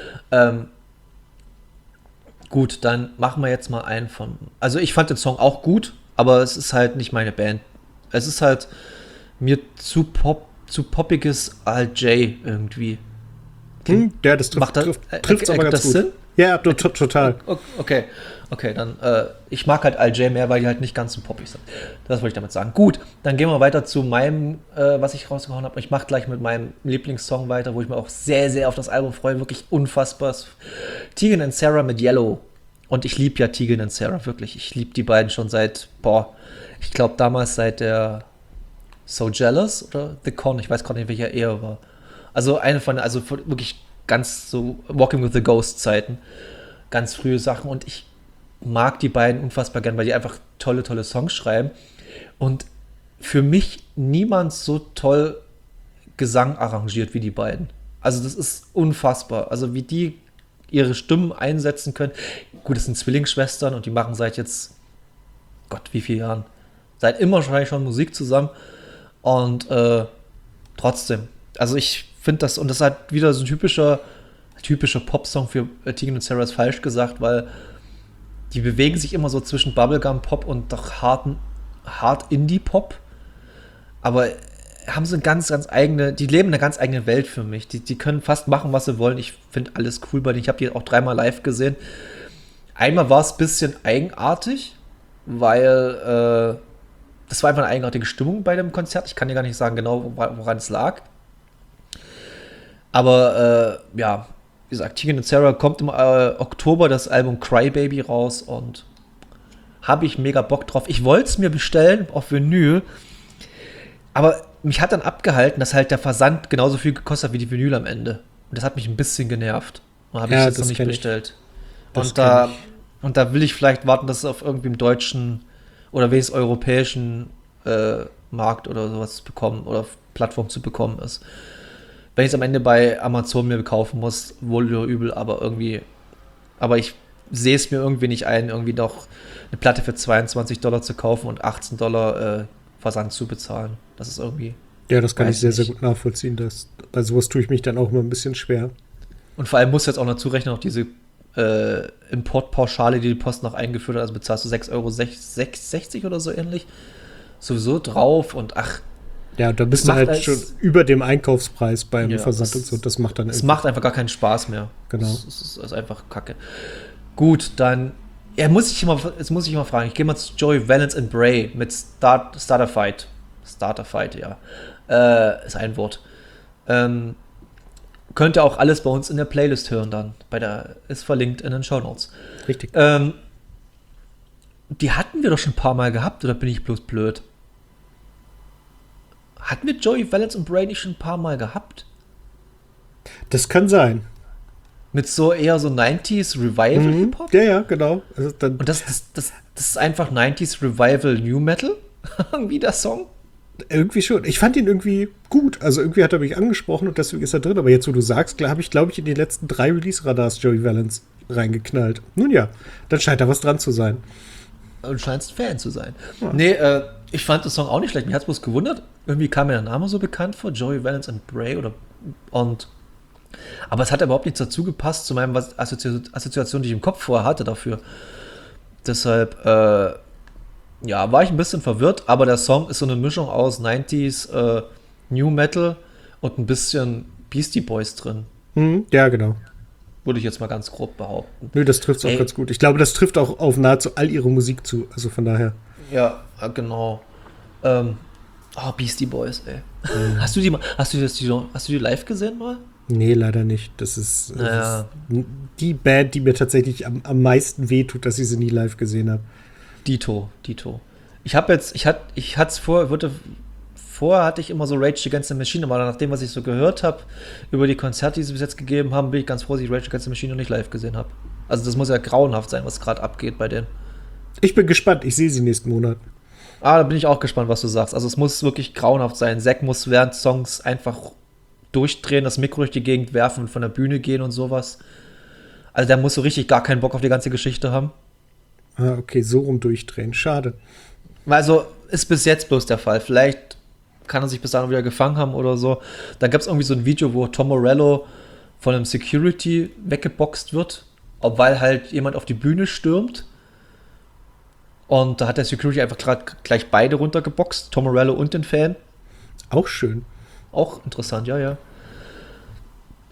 Gut, dann machen wir jetzt mal einen von. Also ich fand den Song auch gut, aber es ist halt nicht meine Band. Es ist halt mir zu poppiges Al J irgendwie. Ja, das trifft es aber ganz gut. Sinn? Ja, total. Okay, dann, ich mag halt Al J mehr, weil die halt nicht ganz so poppig sind. Das wollte ich damit sagen. Gut, dann gehen wir weiter zu meinem, was ich rausgehauen habe. Ich mache gleich mit meinem Lieblingssong weiter, wo ich mir auch sehr, sehr auf das Album freue. Wirklich unfassbar. Tegan and Sara mit Yellow. Und ich liebe ja Tegan and Sara, wirklich. Ich liebe die beiden schon seit, ich glaube damals seit der So Jealous oder The Con, ich weiß gerade nicht, welcher Ehe war. Also wirklich ganz so Walking with the Ghost Zeiten. Ganz frühe Sachen und ich mag die beiden unfassbar gern, weil die einfach tolle, tolle Songs schreiben. Und für mich niemand so toll Gesang arrangiert wie die beiden. Also das ist unfassbar. Also wie die ihre Stimmen einsetzen können. Gut, das sind Zwillingsschwestern und die machen seit jetzt, Gott, wie viele Jahren? Seit immer wahrscheinlich schon Musik zusammen. Und trotzdem, also ich finde das, und das ist halt wieder so ein typischer Popsong für Tegan und Sara ist falsch gesagt, weil die bewegen sich immer so zwischen Bubblegum-Pop und doch hart Indie-Pop. Aber haben so eine ganz, ganz eigene, die leben eine ganz eigene Welt für mich. Die können fast machen, was sie wollen. Ich finde alles cool bei denen. Ich habe die auch 3-mal live gesehen. Einmal war es ein bisschen eigenartig, weil das war einfach eine eigenartige Stimmung bei dem Konzert. Ich kann dir gar nicht sagen genau, woran es lag. Aber wie gesagt, Tegan und Sara kommt im Oktober das Album Crybaby raus und habe ich mega Bock drauf. Ich wollte es mir bestellen auf Vinyl, aber mich hat dann abgehalten, dass halt der Versand genauso viel gekostet hat wie die Vinyl am Ende. Und das hat mich ein bisschen genervt. Und habe ich es jetzt noch nicht bestellt. Und da will ich vielleicht warten, dass es auf irgendwie im deutschen oder wenigstens europäischen Markt oder sowas bekommen oder auf Plattform zu bekommen ist. Wenn ich es am Ende bei Amazon mir kaufen muss, wohl oder übel, aber ich sehe es mir irgendwie nicht ein, irgendwie noch eine Platte für $22 zu kaufen und $18 Versand zu bezahlen. Das ist irgendwie... Ja, das kann ich sehr, sehr gut nachvollziehen. Bei sowas tue ich mich dann auch immer ein bisschen schwer. Und vor allem musst du jetzt auch noch zurechnen, auch diese Importpauschale, die Post noch eingeführt hat, also bezahlst du €6,60 oder so ähnlich, sowieso drauf und ja, da bist du halt schon über dem Einkaufspreis beim Versand und so. Das macht dann macht einfach gar keinen Spaß mehr. Genau. Das ist einfach Kacke. Gut, dann jetzt muss ich mal fragen. Ich gehe mal zu Joey Valence and Bray mit Starter Fight. Starter Fight, ja. Ist ein Wort. Könnt ihr auch alles bei uns in der Playlist hören dann. Ist verlinkt in den Shownotes. Richtig. Die hatten wir doch schon ein paar Mal gehabt, oder bin ich bloß blöd? Hatten wir Joey Valence und Bray nicht schon ein paar Mal gehabt? Das kann sein. Mit so eher so 90s Revival Hip-Hop? Ja, genau. Also und das ist einfach 90s Revival New Metal? Irgendwie der Song? Irgendwie schon. Ich fand ihn irgendwie gut. Also irgendwie hat er mich angesprochen und deswegen ist er drin. Aber jetzt, wo du sagst, habe ich, glaube ich, in die letzten 3 Release-Radars Joey Valence reingeknallt. Nun ja, dann scheint da was dran zu sein. Und scheinst Fan zu sein. Ja. Nee, ich fand den Song auch nicht schlecht. Mich hat es bloß gewundert. Irgendwie kam mir der Name so bekannt vor. Joey Valence and Bray aber es hat überhaupt nichts dazu gepasst zu meinem Assoziation, die ich im Kopf vorher hatte dafür. Deshalb, war ich ein bisschen verwirrt, aber der Song ist so eine Mischung aus 90s New Metal und ein bisschen Beastie Boys drin. Ja, genau. Würde ich jetzt mal ganz grob behaupten. Nö, das trifft es auch ganz gut. Ich glaube, das trifft auch auf nahezu all ihre Musik zu. Also von daher. Ja, genau. Beastie Boys, ey. Hast du die live gesehen mal? Nee, leider nicht. Das ist die Band, die mir tatsächlich am meisten wehtut, dass ich sie nie live gesehen habe. Dito. Vorher hatte ich immer so Rage Against the Machine, aber nach dem, was ich so gehört habe, über die Konzerte, die sie bis jetzt gegeben haben, bin ich ganz froh, dass ich Rage Against the Machine noch nicht live gesehen habe. Also das muss ja grauenhaft sein, was gerade abgeht bei denen. Ich bin gespannt, ich sehe sie nächsten Monat. Da bin ich auch gespannt, was du sagst. Also es muss wirklich grauenhaft sein. Zack muss während Songs einfach durchdrehen, das Mikro durch die Gegend werfen und von der Bühne gehen und sowas. Also der muss so richtig gar keinen Bock auf die ganze Geschichte haben. Okay, so rum durchdrehen. Schade. Also ist bis jetzt bloß der Fall. Vielleicht kann er sich bis dahin wieder gefangen haben oder so. Dann gab es irgendwie so ein Video, wo Tom Morello von einem Security weggeboxt wird, weil halt jemand auf die Bühne stürmt. Und da hat der Security einfach gleich beide runtergeboxt, Tom Morello und den Fan. Auch schön. Auch interessant, ja.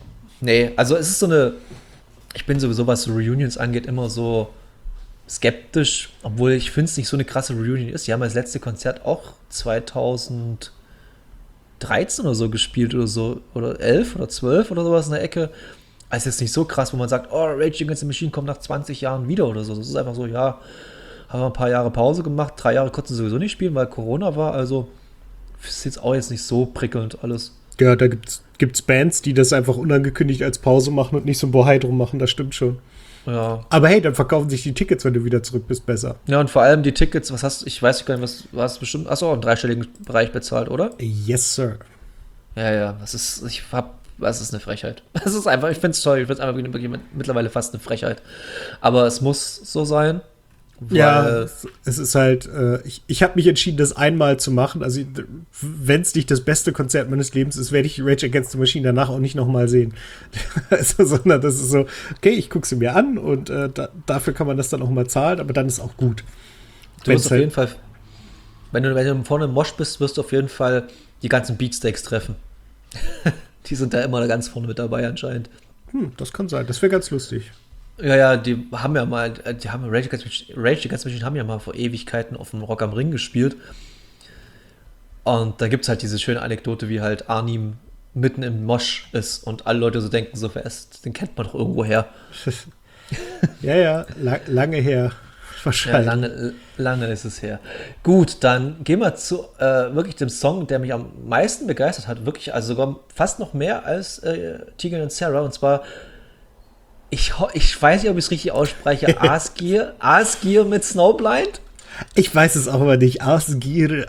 Nee, also es ist so eine, ich bin sowieso, was so Reunions angeht, immer so skeptisch, obwohl ich finde es nicht so eine krasse Reunion ist. Die haben das letzte Konzert auch 2013 oder so gespielt oder so, oder 11 oder 12 oder sowas in der Ecke. Also jetzt nicht so krass, wo man sagt, oh, Rage Against the Machine kommt nach 20 Jahren wieder oder so. Das ist einfach so, ja, haben wir ein paar Jahre Pause gemacht, 3 Jahre konnten sie sowieso nicht spielen, weil Corona war, also ist jetzt auch jetzt nicht so prickelnd alles. Ja, da gibt's Bands, die das einfach unangekündigt als Pause machen und nicht so ein Bohai drum machen, das stimmt schon. Ja. Aber hey, dann verkaufen sich die Tickets, wenn du wieder zurück bist, besser. Ja, und vor allem die Tickets, was hast du, ich weiß gar nicht, was hast du bestimmt, achso, einen dreistelligen Bereich bezahlt, oder? Yes, sir. Ja, das ist eine Frechheit. Das ist einfach, ich finde es toll, ich finde es einfach wirklich mittlerweile fast eine Frechheit. Aber es muss so sein. Ja, es ist halt, ich habe mich entschieden, das einmal zu machen. Also, wenn es nicht das beste Konzert meines Lebens ist, werde ich Rage Against the Machine danach auch nicht nochmal sehen. Also, sondern das ist so, okay, ich gucke sie mir an und dafür kann man das dann auch mal zahlen, aber dann ist auch gut. Du wirst auf jeden Fall, wenn du vorne im Mosh bist, wirst du auf jeden Fall die ganzen Beatsteaks treffen. Die sind da immer ganz vorne mit dabei anscheinend. Das kann sein, das wäre ganz lustig. Ja, die haben ja mal, Rage Against the Machine haben ja mal vor Ewigkeiten auf dem Rock am Ring gespielt. Und da gibt es halt diese schöne Anekdote, wie halt Arnim mitten im Mosh ist und alle Leute so denken, so den kennt man doch irgendwo her. Ja, lange her. Wahrscheinlich. Ja, lange ist es her. Gut, dann gehen wir zu wirklich dem Song, der mich am meisten begeistert hat. Wirklich, also sogar fast noch mehr als Tegan und Sarah. Und zwar ich weiß nicht, ob ich es richtig ausspreche. Asgear mit Snowblind. Ich weiß es auch immer nicht. Asgear.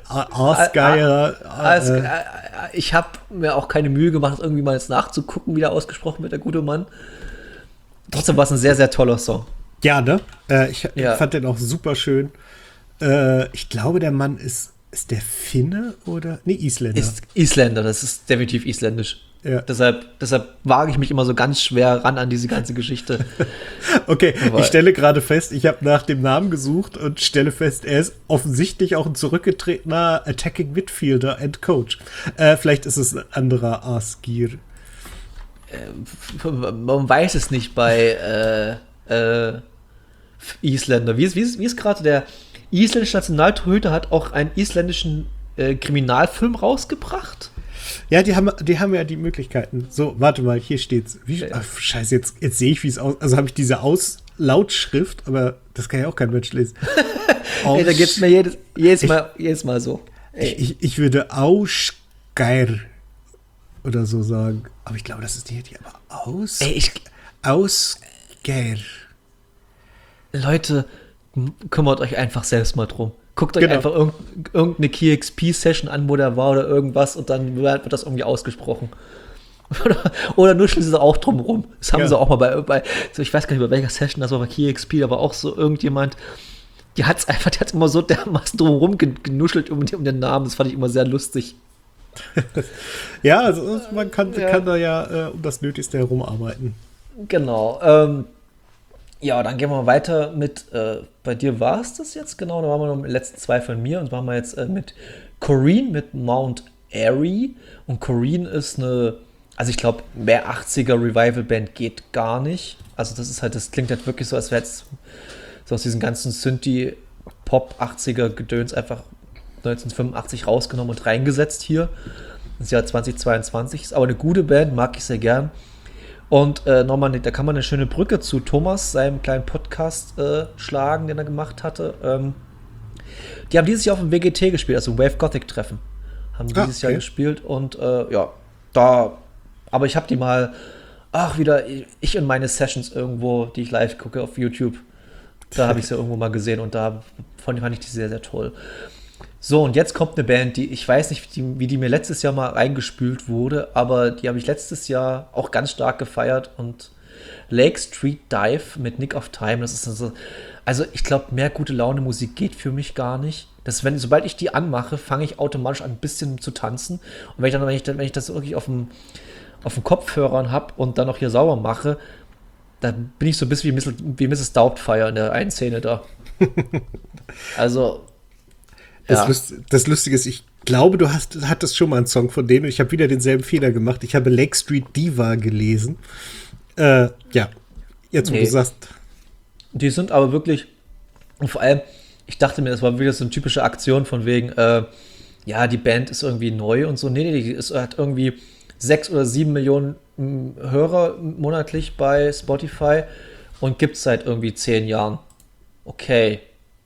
Ich habe mir auch keine Mühe gemacht, irgendwie mal jetzt nachzugucken, wie der ausgesprochen wird, der gute Mann. Trotzdem war es ein sehr, sehr toller Song. Ja, ne? Ich fand den auch super schön. Ich glaube, der Mann ist der Finne oder? Nee, Isländer. Ist Isländer, das ist definitiv isländisch. Ja. Deshalb wage ich mich immer so ganz schwer ran an diese ganze Geschichte. Okay, ich stelle gerade fest, ich habe nach dem Namen gesucht und stelle fest, er ist offensichtlich auch ein zurückgetretener Attacking Midfielder and Coach. Vielleicht ist es ein anderer Asgear. Man weiß es nicht bei Isländer. Wie ist gerade der isländische Nationaltorhüter hat auch einen isländischen Kriminalfilm rausgebracht? Ja, die haben ja die Möglichkeiten. So, warte mal, hier steht's. Scheiße, jetzt sehe ich, wie es aus. Also habe ich diese Lautschrift, aber das kann ja auch kein Mensch lesen. Ey, da geht's mir jedes Mal so. Ich würde Ausgeir oder so sagen. Aber ich glaube, das ist nicht aber Ausgeir. Leute, kümmert euch einfach selbst mal drum. Guckt euch einfach irgendeine KeyXP-Session an, wo der war oder irgendwas und dann wird das irgendwie ausgesprochen. Oder nuscheln sie auch drum rum. Das haben sie auch mal bei so, ich weiß gar nicht, bei welcher Session das war, bei KeyXP, da war auch so irgendjemand, der hat immer so dermaßen drum rum genuschelt um den Namen. Das fand ich immer sehr lustig. Ja, also man kann da ja um das Nötigste herumarbeiten. Genau. Ja, dann gehen wir weiter mit, bei dir war es das jetzt, genau, da waren wir noch mit den letzten 2 von mir und waren wir jetzt mit Corrine mit Mount Airy und Corrine ist also ich glaube, mehr 80er Revival-Band geht gar nicht, also das klingt halt wirklich so, als wäre jetzt so aus diesem ganzen Synthie-Pop-80er-Gedöns einfach 1985 rausgenommen und reingesetzt hier, das Jahr 2022, ist aber eine gute Band, mag ich sehr gern. Und nochmal, da kann man eine schöne Brücke zu Thomas, seinem kleinen Podcast schlagen, den er gemacht hatte. Die haben dieses Jahr auf dem WGT gespielt, also Wave Gothic Treffen. Haben dieses Jahr gespielt und aber ich habe die mal, wieder ich und meine Sessions irgendwo, die ich live gucke auf YouTube. Da habe ich sie irgendwo mal gesehen und fand ich die sehr, sehr toll. So, und jetzt kommt eine Band, die, ich weiß nicht, wie die mir letztes Jahr mal reingespült wurde, aber die habe ich letztes Jahr auch ganz stark gefeiert und Lake Street Dive mit Nick of Time, das ist so, also ich glaube, mehr gute Laune Musik geht für mich gar nicht. Sobald ich die anmache, fange ich automatisch an, ein bisschen zu tanzen und wenn ich das wirklich auf den Kopfhörern habe und dann noch hier sauber mache, dann bin ich so ein bisschen wie Mrs. Doubtfire in der einen Szene da. Also Das Lustige ist, glaube, du hattest schon mal einen Song von denen und ich habe wieder denselben Fehler gemacht. Ich habe Lake Street Diva gelesen. Ja, jetzt wo du sagst. Die sind aber wirklich, und vor allem, ich dachte mir, das war wieder so eine typische Aktion von wegen, ja, die Band ist irgendwie neu und so. Nee, die hat irgendwie 6 oder 7 Millionen Hörer monatlich bei Spotify und gibt es seit irgendwie 10 Jahren. Okay.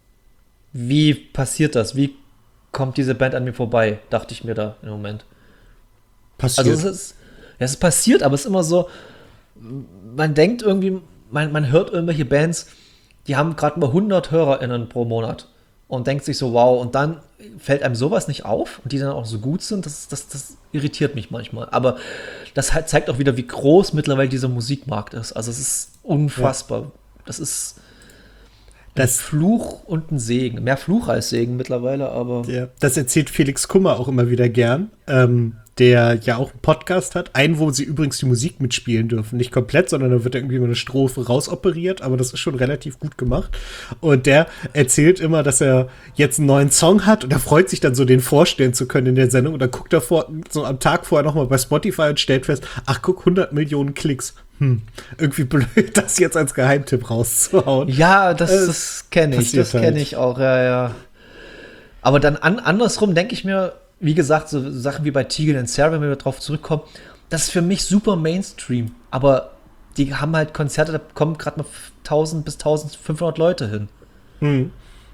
Wie passiert das? Wie kommt diese Band an mir vorbei? Dachte ich mir da im Moment. Passiert. Also es ist passiert, aber es ist immer so, man denkt irgendwie, man hört irgendwelche Bands, die haben gerade mal 100 HörerInnen pro Monat und denkt sich so, wow, und dann fällt einem sowas nicht auf und die dann auch so gut sind, das irritiert mich manchmal. Aber das halt zeigt auch wieder, wie groß mittlerweile dieser Musikmarkt ist. Also es ist unfassbar. Ja. Das ist ein Fluch und ein Segen. Mehr Fluch als Segen mittlerweile, aber... Ja, das erzählt Felix Kummer auch immer wieder gern, der ja auch einen Podcast hat. Einen, wo sie übrigens die Musik mitspielen dürfen. Nicht komplett, sondern da wird irgendwie mal eine Strophe rausoperiert, aber das ist schon relativ gut gemacht. Und der erzählt immer, dass er jetzt einen neuen Song hat und er freut sich dann so, den vorstellen zu können in der Sendung. Und dann guckt er so am Tag vorher nochmal bei Spotify und stellt fest, ach guck, 100 Millionen Klicks. Irgendwie blöd, das jetzt als Geheimtipp rauszuhauen. Ja, das kenne ich. Das kenne ich auch, ja. Aber dann andersrum denke ich mir, wie gesagt, so Sachen wie bei Tegan and Sarah, wenn wir drauf zurückkommen, das ist für mich super Mainstream. Aber die haben halt Konzerte, da kommen gerade mal 1000 bis 1500 Leute hin. Und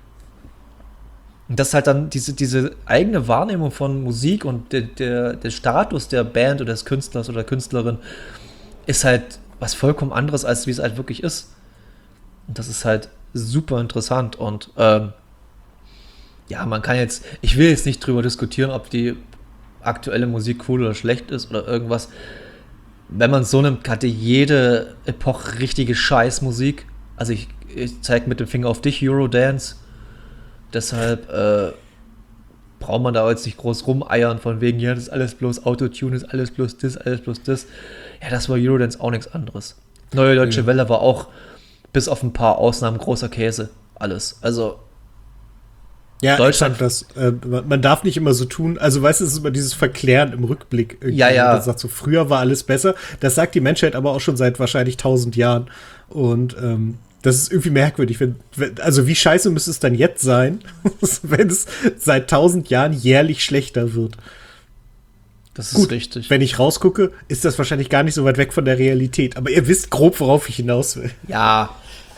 das ist halt dann diese eigene Wahrnehmung von Musik und der Status der Band oder des Künstlers oder Künstlerin ist halt was vollkommen anderes, als wie es halt wirklich ist. Und das ist halt super interessant. Und ja, man kann jetzt, ich will jetzt nicht drüber diskutieren, ob die aktuelle Musik cool oder schlecht ist oder irgendwas. Wenn man es so nimmt, hatte jede Epoche richtige Scheißmusik. Also ich zeige mit dem Finger auf dich, Eurodance. Deshalb braucht man da jetzt nicht groß rumeiern von wegen, ja, das ist alles bloß Autotune, ist alles bloß das. Ja, das war Eurodance auch nichts anderes. Neue Deutsche Welle war auch bis auf ein paar Ausnahmen großer Käse. Alles. Also ja, Deutschland, man darf nicht immer so tun, also weißt du, es ist immer dieses Verklären im Rückblick. Ja. Man sagt so, früher war alles besser. Das sagt die Menschheit aber auch schon seit wahrscheinlich 1000 Jahren. Und das ist irgendwie merkwürdig. Also wie scheiße müsste es dann jetzt sein, wenn es seit 1000 Jahren jährlich schlechter wird? Das ist gut, richtig. Wenn ich rausgucke, ist das wahrscheinlich gar nicht so weit weg von der Realität. Aber ihr wisst grob, worauf ich hinaus will. Ja.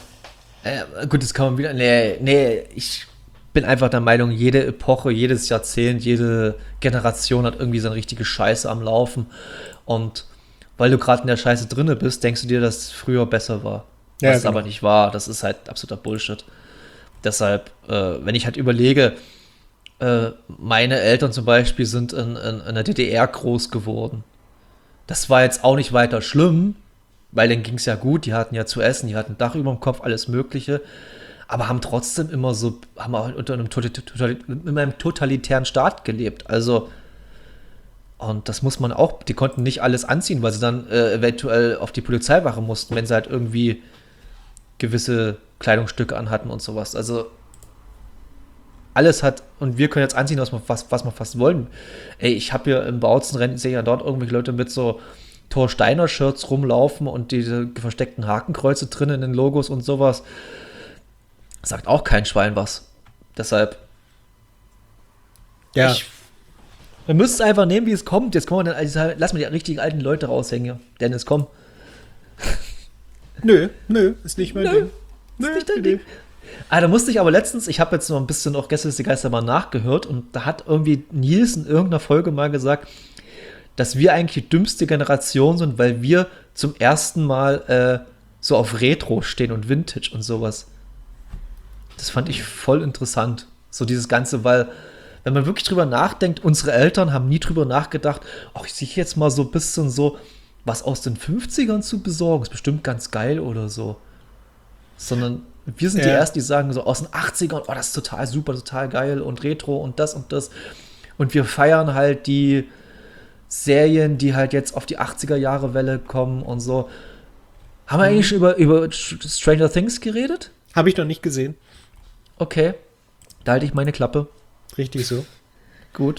Gut, das kann man wieder... Nee, ich bin einfach der Meinung, jede Epoche, jedes Jahrzehnt, jede Generation hat irgendwie so eine richtige Scheiße am Laufen. Und weil du gerade in der Scheiße drinne bist, denkst du dir, dass es früher besser war. Ja, was aber nicht war. Das ist halt absoluter Bullshit. Deshalb, wenn ich halt überlege, meine Eltern zum Beispiel sind in der DDR groß geworden. Das war jetzt auch nicht weiter schlimm, weil denen ging es ja gut, die hatten ja zu essen, die hatten ein Dach über dem Kopf, alles Mögliche, aber haben trotzdem immer so, haben auch unter einem totalitären Staat gelebt. Also, und das muss man auch, die konnten nicht alles anziehen, weil sie dann eventuell auf die Polizeiwache mussten, wenn sie halt irgendwie gewisse Kleidungsstücke anhatten und sowas. Also alles hat, und wir können jetzt anziehen, was wir fast wollen. Ey, ich habe hier im Bautzen, sehe ja dort irgendwelche Leute mit so Thor Steiner Shirts rumlaufen und diese versteckten Hakenkreuze drin in den Logos und sowas. Sagt auch kein Schwein was. Deshalb ja. Wir müssen es einfach nehmen, wie es kommt. Jetzt kommen wir dann, also lass mal die richtigen alten Leute raushängen. Dennis, komm. Nö, ist nicht mein Ding. Ist nicht dein Ding. Da musste ich aber letztens, ich habe jetzt noch ein bisschen auch Gäste ist die Geister mal nachgehört und da hat irgendwie Nils in irgendeiner Folge mal gesagt, dass wir eigentlich die dümmste Generation sind, weil wir zum ersten Mal so auf Retro stehen und Vintage und sowas. Das fand ich voll interessant. So dieses Ganze, weil wenn man wirklich drüber nachdenkt, unsere Eltern haben nie drüber nachgedacht, ach, ich sehe jetzt mal so ein bisschen so was aus den 50ern zu besorgen, ist bestimmt ganz geil oder so. Sondern wir sind die Ersten, die sagen so aus den 80ern, oh, das ist total super, total geil und Retro und das und das. Und wir feiern halt die Serien, die halt jetzt auf die 80er-Jahre-Welle kommen und so. Haben wir eigentlich schon über Stranger Things geredet? Habe ich noch nicht gesehen. Okay, da halte ich meine Klappe. Richtig so. Gut.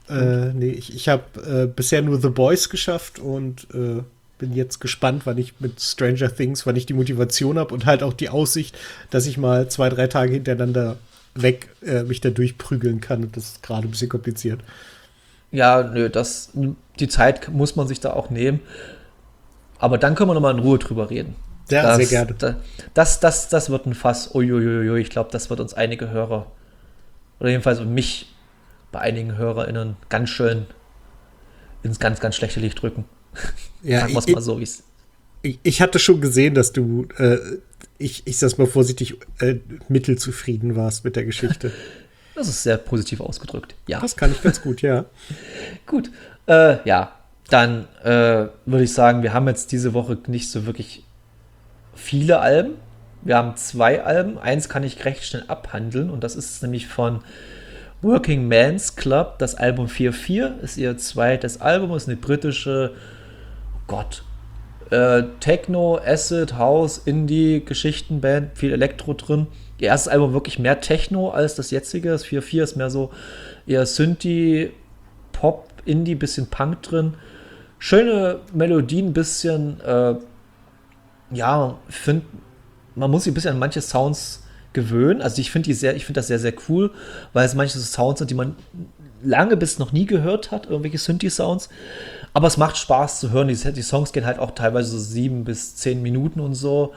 Nee, ich habe bisher nur The Boys geschafft und bin jetzt gespannt, wann ich mit Stranger Things, wann ich die Motivation habe und halt auch die Aussicht, dass ich mal 2-3 Tage hintereinander weg mich da durchprügeln kann. Und das ist gerade ein bisschen kompliziert. Ja, nö, die Zeit muss man sich da auch nehmen. Aber dann können wir nochmal in Ruhe drüber reden. Ja, sehr gerne. Das wird ein Fass. Uiuiui, ich glaube, das wird uns einige Hörer, oder jedenfalls mich bei einigen HörerInnen ganz schön ins ganz, ganz schlechte Licht drücken. Ja, sagen wir es mal so, wie es. Ich hatte schon gesehen, dass du, ich sag's mal vorsichtig, mittelzufrieden warst mit der Geschichte. Das ist sehr positiv ausgedrückt. Ja. Das kann ich ganz gut, ja. Gut. Ja, dann würde ich sagen, wir haben jetzt diese Woche nicht so wirklich viele Alben. Wir haben 2 Alben. Eins kann ich recht schnell abhandeln und das ist nämlich von Working Man's Club. Das Album 4-4 ist ihr zweites Album, ist eine britische, oh Gott, Techno, Acid, House, Indie, Geschichtenband, viel Elektro drin. Ihr erstes Album wirklich mehr Techno als das jetzige. Das 4-4 ist mehr so eher Synthie, Pop, Indie, bisschen Punk drin. Schöne Melodien, bisschen, ja, ich finde, man muss sich ein bisschen an manche Sounds gewöhnen. Also ich finde das sehr, sehr cool, weil es manche Sounds sind, die man lange bis noch nie gehört hat, irgendwelche Synthie-Sounds. Aber es macht Spaß zu hören. Die Songs gehen halt auch teilweise so 7 bis 10 Minuten und so.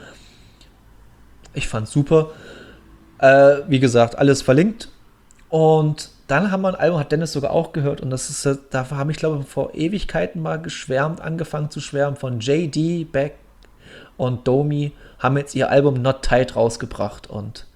Ich fand's super. Wie gesagt, alles verlinkt. Und dann haben wir ein Album, hat Dennis sogar auch gehört. Und das ist, da habe ich, glaube ich, vor Ewigkeiten mal angefangen zu schwärmen von JD, Beck und Domi. Haben jetzt ihr Album Not Tight rausgebracht. Und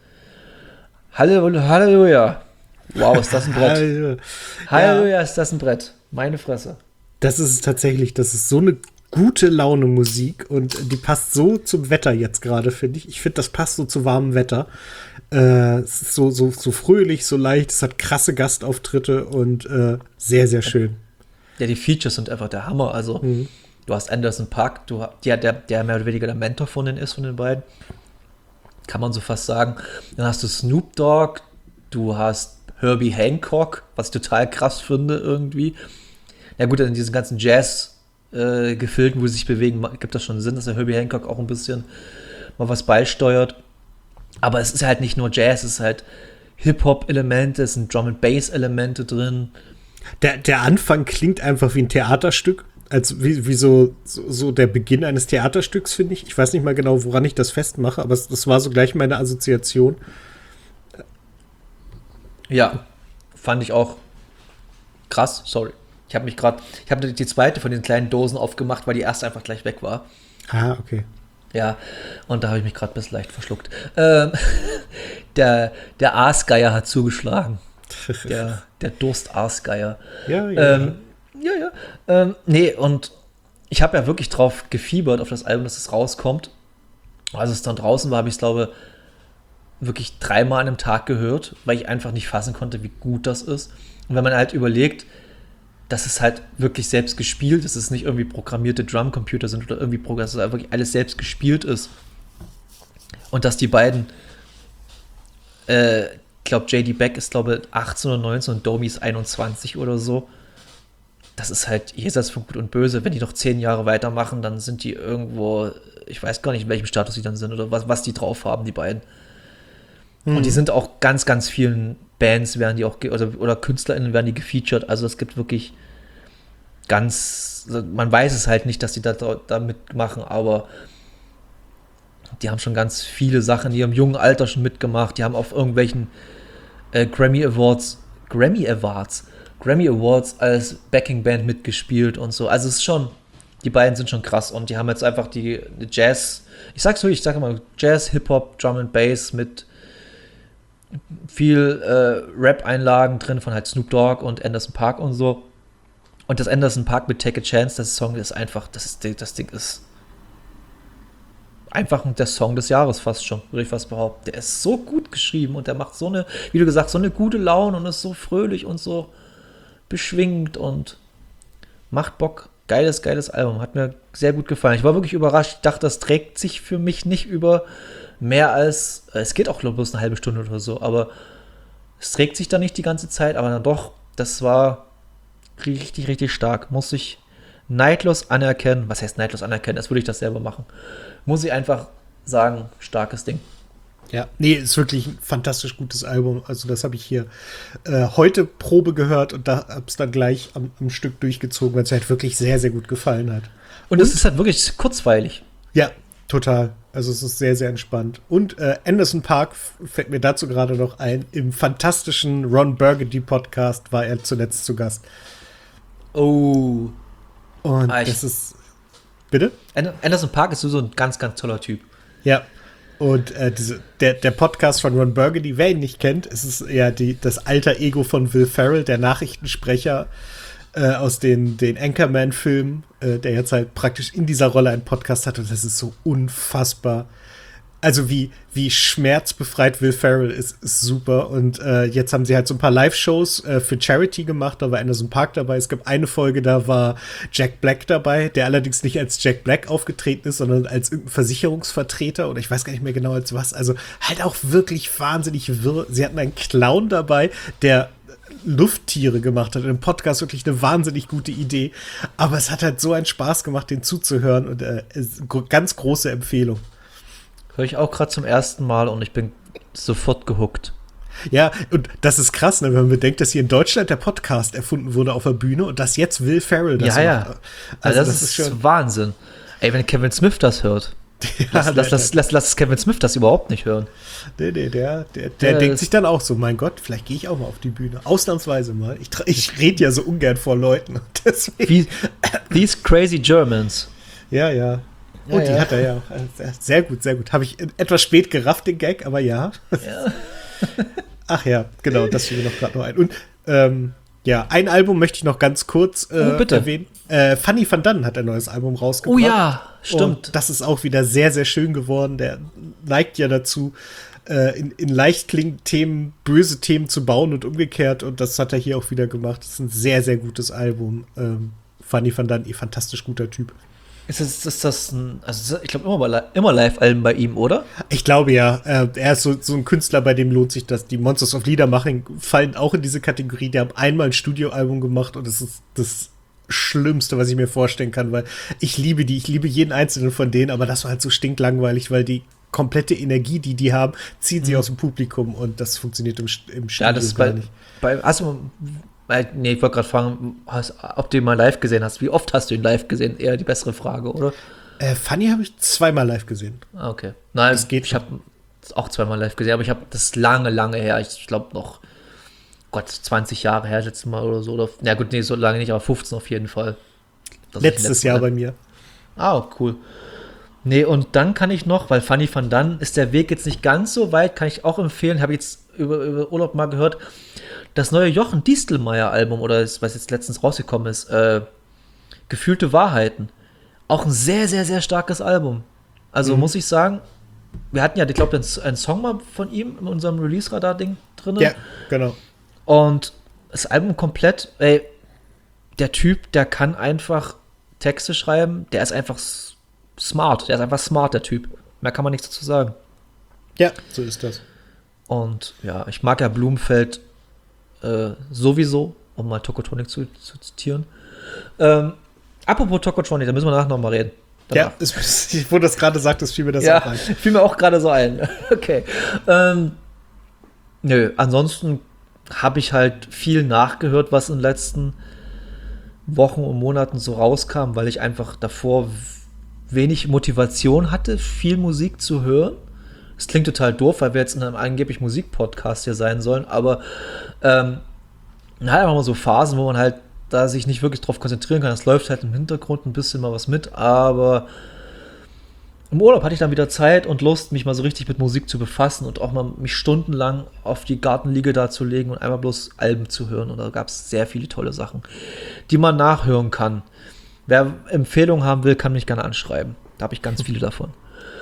Halleluja. Wow, ist das ein Brett. Halleluja, ist das ein Brett. Meine Fresse. Das ist es tatsächlich, das ist so eine gute Laune Musik und die passt so zum Wetter jetzt gerade, finde ich. Ich finde, das passt so zu warmem Wetter. Es ist so fröhlich, so leicht, es hat krasse Gastauftritte und sehr, sehr schön. Ja, die Features sind einfach der Hammer. Also, du hast Anderson .Paak, der mehr oder weniger der Mentor von denen ist, von den beiden. Kann man so fast sagen. Dann hast du Snoop Dogg, du hast Herbie Hancock, was ich total krass finde irgendwie. Ja gut, in diesen ganzen Jazz-Gefilden, wo sie sich bewegen, gibt das schon Sinn, dass der Herbie Hancock auch ein bisschen mal was beisteuert. Aber es ist halt nicht nur Jazz, es ist halt Hip-Hop-Elemente, es sind Drum-and-Bass-Elemente drin. Der Anfang klingt einfach wie ein Theaterstück, als wie so der Beginn eines Theaterstücks, finde ich. Ich weiß nicht mal genau, woran ich das festmache, aber das war so gleich meine Assoziation. Ja, fand ich auch krass, sorry. Ich habe die zweite von den kleinen Dosen aufgemacht, weil die erste einfach gleich weg war. Ah, okay. Ja, und da habe ich mich gerade ein bisschen leicht verschluckt. Der Aasgeier hat zugeschlagen. Der Durst-Aasgeier. Ja. Nee, und ich habe ja wirklich drauf gefiebert, auf das Album, dass es rauskommt. Als es dann draußen war, habe ich es, glaube wirklich 3-mal an einem Tag gehört, weil ich einfach nicht fassen konnte, wie gut das ist. Und wenn man halt überlegt, dass es halt wirklich selbst gespielt ist, dass es nicht irgendwie programmierte Drumcomputer sind oder irgendwie dass es halt wirklich alles selbst gespielt ist. Und dass die beiden, ich glaube, JD Beck ist, glaube 18 oder 19 und Domi ist 21 oder so. Das ist halt jenseits von Gut und Böse. Wenn die noch 10 Jahre weitermachen, dann sind die irgendwo, ich weiß gar nicht, in welchem Status die dann sind oder was die drauf haben, die beiden. Und die sind auch ganz, ganz vielen Bands werden die auch, oder KünstlerInnen werden die gefeatured. Also es gibt wirklich man weiß es halt nicht, dass die da mitmachen, aber die haben schon ganz viele Sachen in ihrem jungen Alter schon mitgemacht. Die haben auf irgendwelchen Grammy Awards als Backing-Band mitgespielt und so. Also es ist schon, die beiden sind schon krass und die haben jetzt einfach die Jazz, ich sage mal Jazz, Hip-Hop, Drum and Bass mit viel Rap-Einlagen drin von halt Snoop Dogg und Anderson .Paak und so. Und das Anderson .Paak mit Take a Chance, das Song ist einfach, das Ding ist einfach der Song des Jahres fast schon, würde ich fast behaupten. Der ist so gut geschrieben und der macht so eine, wie du gesagt, so eine gute Laune und ist so fröhlich und so beschwingt und macht Bock. Geiles Album, hat mir sehr gut gefallen. Ich war wirklich überrascht, ich dachte, das trägt sich für mich nicht über mehr als, es geht auch glaube ich bloß eine halbe Stunde oder so, aber es trägt sich da nicht die ganze Zeit, aber dann doch, das war richtig, richtig stark. Muss ich neidlos anerkennen. Was heißt neidlos anerkennen? Als würde ich das selber machen. Muss ich einfach sagen, starkes Ding. Ja, nee, ist wirklich ein fantastisch gutes Album. Also das habe ich hier heute Probe gehört und da habe es dann gleich am Stück durchgezogen, weil es halt wirklich sehr, sehr gut gefallen hat. Und es ist halt wirklich kurzweilig. Ja, total. Also es ist sehr, sehr entspannt. Und Anderson .Paak fällt mir dazu gerade noch ein. Im fantastischen Ron Burgundy Podcast war er zuletzt zu Gast. Oh. Und das ist... Bitte? Anderson .Paak ist so ein ganz, ganz toller Typ. Ja. Und der Podcast von Ron Burgundy, wer ihn nicht kennt, es ist ja das alter Ego von Will Ferrell, der Nachrichtensprecher aus den Anchorman-Filmen, der jetzt halt praktisch in dieser Rolle einen Podcast hat. Und das ist so unfassbar. Also wie schmerzbefreit Will Ferrell ist super. Und jetzt haben sie halt so ein paar Live-Shows für Charity gemacht. Da war Anderson .Paak dabei. Es gab eine Folge, da war Jack Black dabei, der allerdings nicht als Jack Black aufgetreten ist, sondern als irgendein Versicherungsvertreter oder ich weiß gar nicht mehr genau als was. Also halt auch wirklich wahnsinnig wirr. Sie hatten einen Clown dabei, der Lufttiere gemacht hat. Im Podcast wirklich eine wahnsinnig gute Idee. Aber es hat halt so einen Spaß gemacht, den zuzuhören. Und ganz große Empfehlung. Höre ich auch gerade zum ersten Mal und ich bin sofort gehuckt. Ja, und das ist krass, ne, wenn man bedenkt, dass hier in Deutschland der Podcast erfunden wurde auf der Bühne und dass jetzt Will Ferrell das macht. Ja. Also das ist schon Wahnsinn. Ey, wenn Kevin Smith das hört. Lass Kevin Smith das überhaupt nicht hören. Nee, der denkt sich dann auch so, mein Gott, vielleicht gehe ich auch mal auf die Bühne. Ausnahmsweise mal. Ich rede ja so ungern vor Leuten. Deswegen. These crazy Germans. Ja. Und die hat er ja auch. Sehr gut, sehr gut. Habe ich etwas spät gerafft, den Gag, aber ja. Ach ja, genau, das fiel mir noch gerade noch ein. Und ein Album möchte ich noch ganz kurz erwähnen. Fanny van Dunn hat ein neues Album rausgebracht. Oh ja, stimmt. Und das ist auch wieder sehr, sehr schön geworden. Der neigt ja dazu, in leicht klingenden Themen böse Themen zu bauen und umgekehrt. Und das hat er hier auch wieder gemacht. Das ist ein sehr, sehr gutes Album. Fanny van Dunn, fantastisch guter Typ. Ist das ich glaube immer Live-Alben bei ihm, oder? Ich glaube ja. Er ist so ein Künstler, bei dem lohnt sich das. Die Monsters of Liedermaching fallen auch in diese Kategorie. Die haben einmal ein Studioalbum gemacht und das ist das Schlimmste, was ich mir vorstellen kann, weil ich liebe jeden einzelnen von denen, aber das war halt so stinklangweilig, weil die komplette Energie, die haben, zieht sie aus dem Publikum und das funktioniert im Studio ja, das ist gar nicht. Ich wollte gerade fragen, ob du ihn mal live gesehen hast. Wie oft hast du ihn live gesehen? Eher die bessere Frage, oder? Fanny habe ich zweimal live gesehen. Okay. Nein, das geht. Ich habe auch zweimal live gesehen, aber ich habe das lange her. Ich glaube noch, 20 Jahre her, letztes Mal oder so. Ja gut, nee, so lange nicht, aber 15 auf jeden Fall. Letztes Jahr bei mir. Ah, cool. Nee, und dann kann ich noch, weil Fanny van Dunn ist der Weg jetzt nicht ganz so weit, kann ich auch empfehlen, habe jetzt über Urlaub mal gehört, das neue Jochen Distelmeier-Album, oder das, was jetzt letztens rausgekommen ist, Gefühlte Wahrheiten. Auch ein sehr, sehr, sehr starkes Album. Also muss ich sagen, wir hatten ja, ich glaube, einen Song mal von ihm in unserem Release-Radar-Ding drin. Ja, genau. Und das Album komplett, der Typ, der kann einfach Texte schreiben, der ist einfach smart, der Typ. Mehr kann man nichts dazu sagen. Ja, so ist das. Und ja, ich mag ja Blumenfeld sowieso, um mal Tokotronic zu zitieren. Apropos Tokotronic, da müssen wir nachher noch mal reden. Danach. Ja, wo du das gerade sagtest, fiel mir das auch ein. Fiel mir auch gerade so ein. Okay. Ansonsten habe ich halt viel nachgehört, was in den letzten Wochen und Monaten so rauskam, weil ich einfach davor wenig Motivation hatte, viel Musik zu hören. Das klingt total doof, weil wir jetzt in einem angeblich Musikpodcast hier sein sollen, aber halt einfach mal so Phasen, wo man halt da sich nicht wirklich drauf konzentrieren kann. Es läuft halt im Hintergrund ein bisschen mal was mit, aber im Urlaub hatte ich dann wieder Zeit und Lust, mich mal so richtig mit Musik zu befassen und auch mal mich stundenlang auf die Gartenliege da zu legen und einmal bloß Alben zu hören. Und da gab es sehr viele tolle Sachen, die man nachhören kann. Wer Empfehlungen haben will, kann mich gerne anschreiben. Da habe ich ganz viele davon.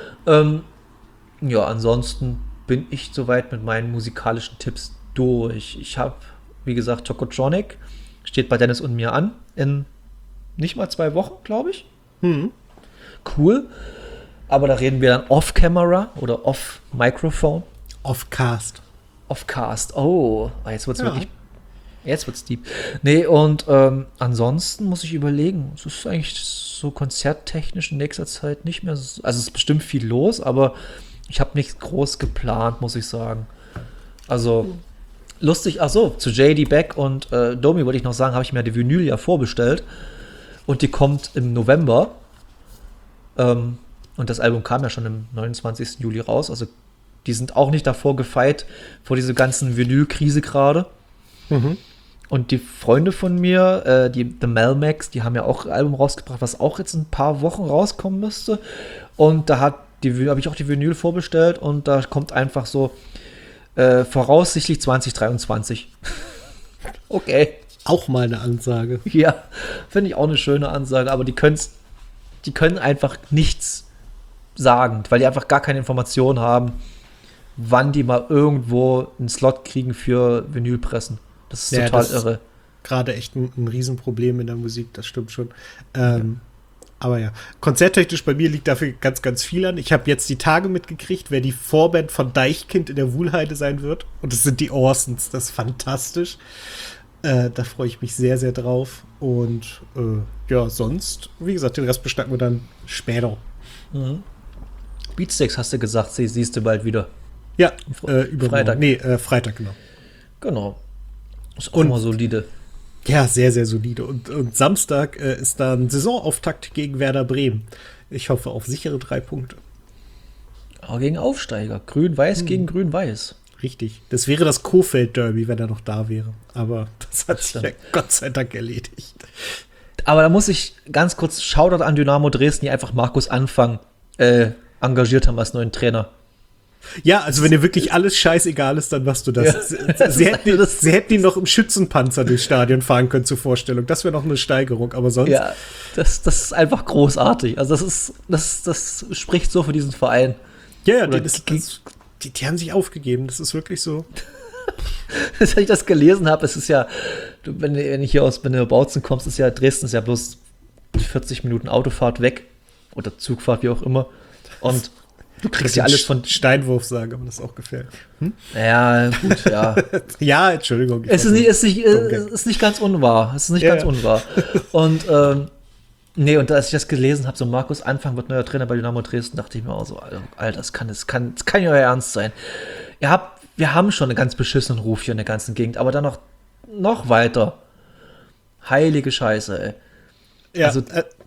Ansonsten bin ich soweit mit meinen musikalischen Tipps durch. Ich habe, wie gesagt, Tokotronic. Steht bei Dennis und mir an. In nicht mal 2 Wochen, glaube ich. Cool. Aber da reden wir dann off-Camera oder off-Microphone. Off-Cast. Off-Cast. Oh, jetzt wird es wirklich Jetzt wird's deep. Nee, und ansonsten muss ich überlegen, es ist eigentlich so konzerttechnisch in nächster Zeit nicht mehr so, also es ist bestimmt viel los, aber ich habe nichts groß geplant, muss ich sagen. Also, lustig, ach so, zu JD Beck und Domi wollte ich noch sagen, habe ich mir die Vinyl ja vorbestellt und die kommt im November. Und das Album kam ja schon am 29. Juli raus, also die sind auch nicht davor gefeit, vor dieser ganzen Vinyl-Krise gerade. Und die Freunde von mir, die The Melmacs, die haben ja auch ein Album rausgebracht, was auch jetzt in ein paar Wochen rauskommen müsste. Und da habe ich auch die Vinyl vorbestellt und da kommt einfach so voraussichtlich 2023. Okay. Auch mal eine Ansage. Ja, finde ich auch eine schöne Ansage, aber die können einfach nichts sagen, weil die einfach gar keine Informationen haben, wann die mal irgendwo einen Slot kriegen für Vinylpressen. Das ist total irre. Gerade echt ein Riesenproblem in der Musik, das stimmt schon. Aber ja, konzerttechnisch bei mir liegt dafür ganz, ganz viel an. Ich habe jetzt die Tage mitgekriegt, wer die Vorband von Deichkind in der Wuhlheide sein wird. Und das sind die Orsons. Das ist fantastisch. Da freue ich mich sehr, sehr drauf. Und ja, sonst, wie gesagt, den Rest bestatten wir dann später. Beatsteaks hast du gesagt, siehst du bald wieder. Ja, Freitag. Nee, Freitag, genau. Genau. Ist auch immer solide. Ja, sehr, sehr solide. Und Samstag ist dann Saisonauftakt gegen Werder Bremen. Ich hoffe auf sichere 3 Punkte. Aber gegen Aufsteiger. Grün-Weiß gegen Grün-Weiß. Richtig. Das wäre das Kohfeldt-Derby, wenn er noch da wäre. Aber das hat sich ja Gott sei Dank erledigt. Aber da muss ich ganz kurz Shoutout an Dynamo Dresden, die einfach Markus Anfang engagiert haben als neuen Trainer. Ja, also wenn dir wirklich alles scheißegal ist, dann machst du das. Ja. Sie hätten ihn noch im Schützenpanzer durchs Stadion fahren können zur Vorstellung. Das wäre noch eine Steigerung, aber sonst. Ja, das ist einfach großartig. Also das spricht so für diesen Verein. Ja, die haben sich aufgegeben. Das ist wirklich so. Als ich das gelesen habe, es ist ja, wenn du hier aus Bautzen kommst, ist ja Dresden ist ja bloß 40 Minuten Autofahrt weg oder Zugfahrt, wie auch immer. Und du kriegst ja alles von Steinwurf sagen, aber das ist auch gefährlich. Ja, gut, ja. Ja, Entschuldigung. Es ist nicht ganz unwahr. Es ist nicht ganz unwahr. Und nee, und als ich das gelesen habe, so Markus Anfang wird neuer Trainer bei Dynamo Dresden, dachte ich mir auch so, Alter, das kann ja euer Ernst sein. Wir haben schon einen ganz beschissenen Ruf hier in der ganzen Gegend, aber dann noch weiter. Heilige Scheiße, ey. Ja, also,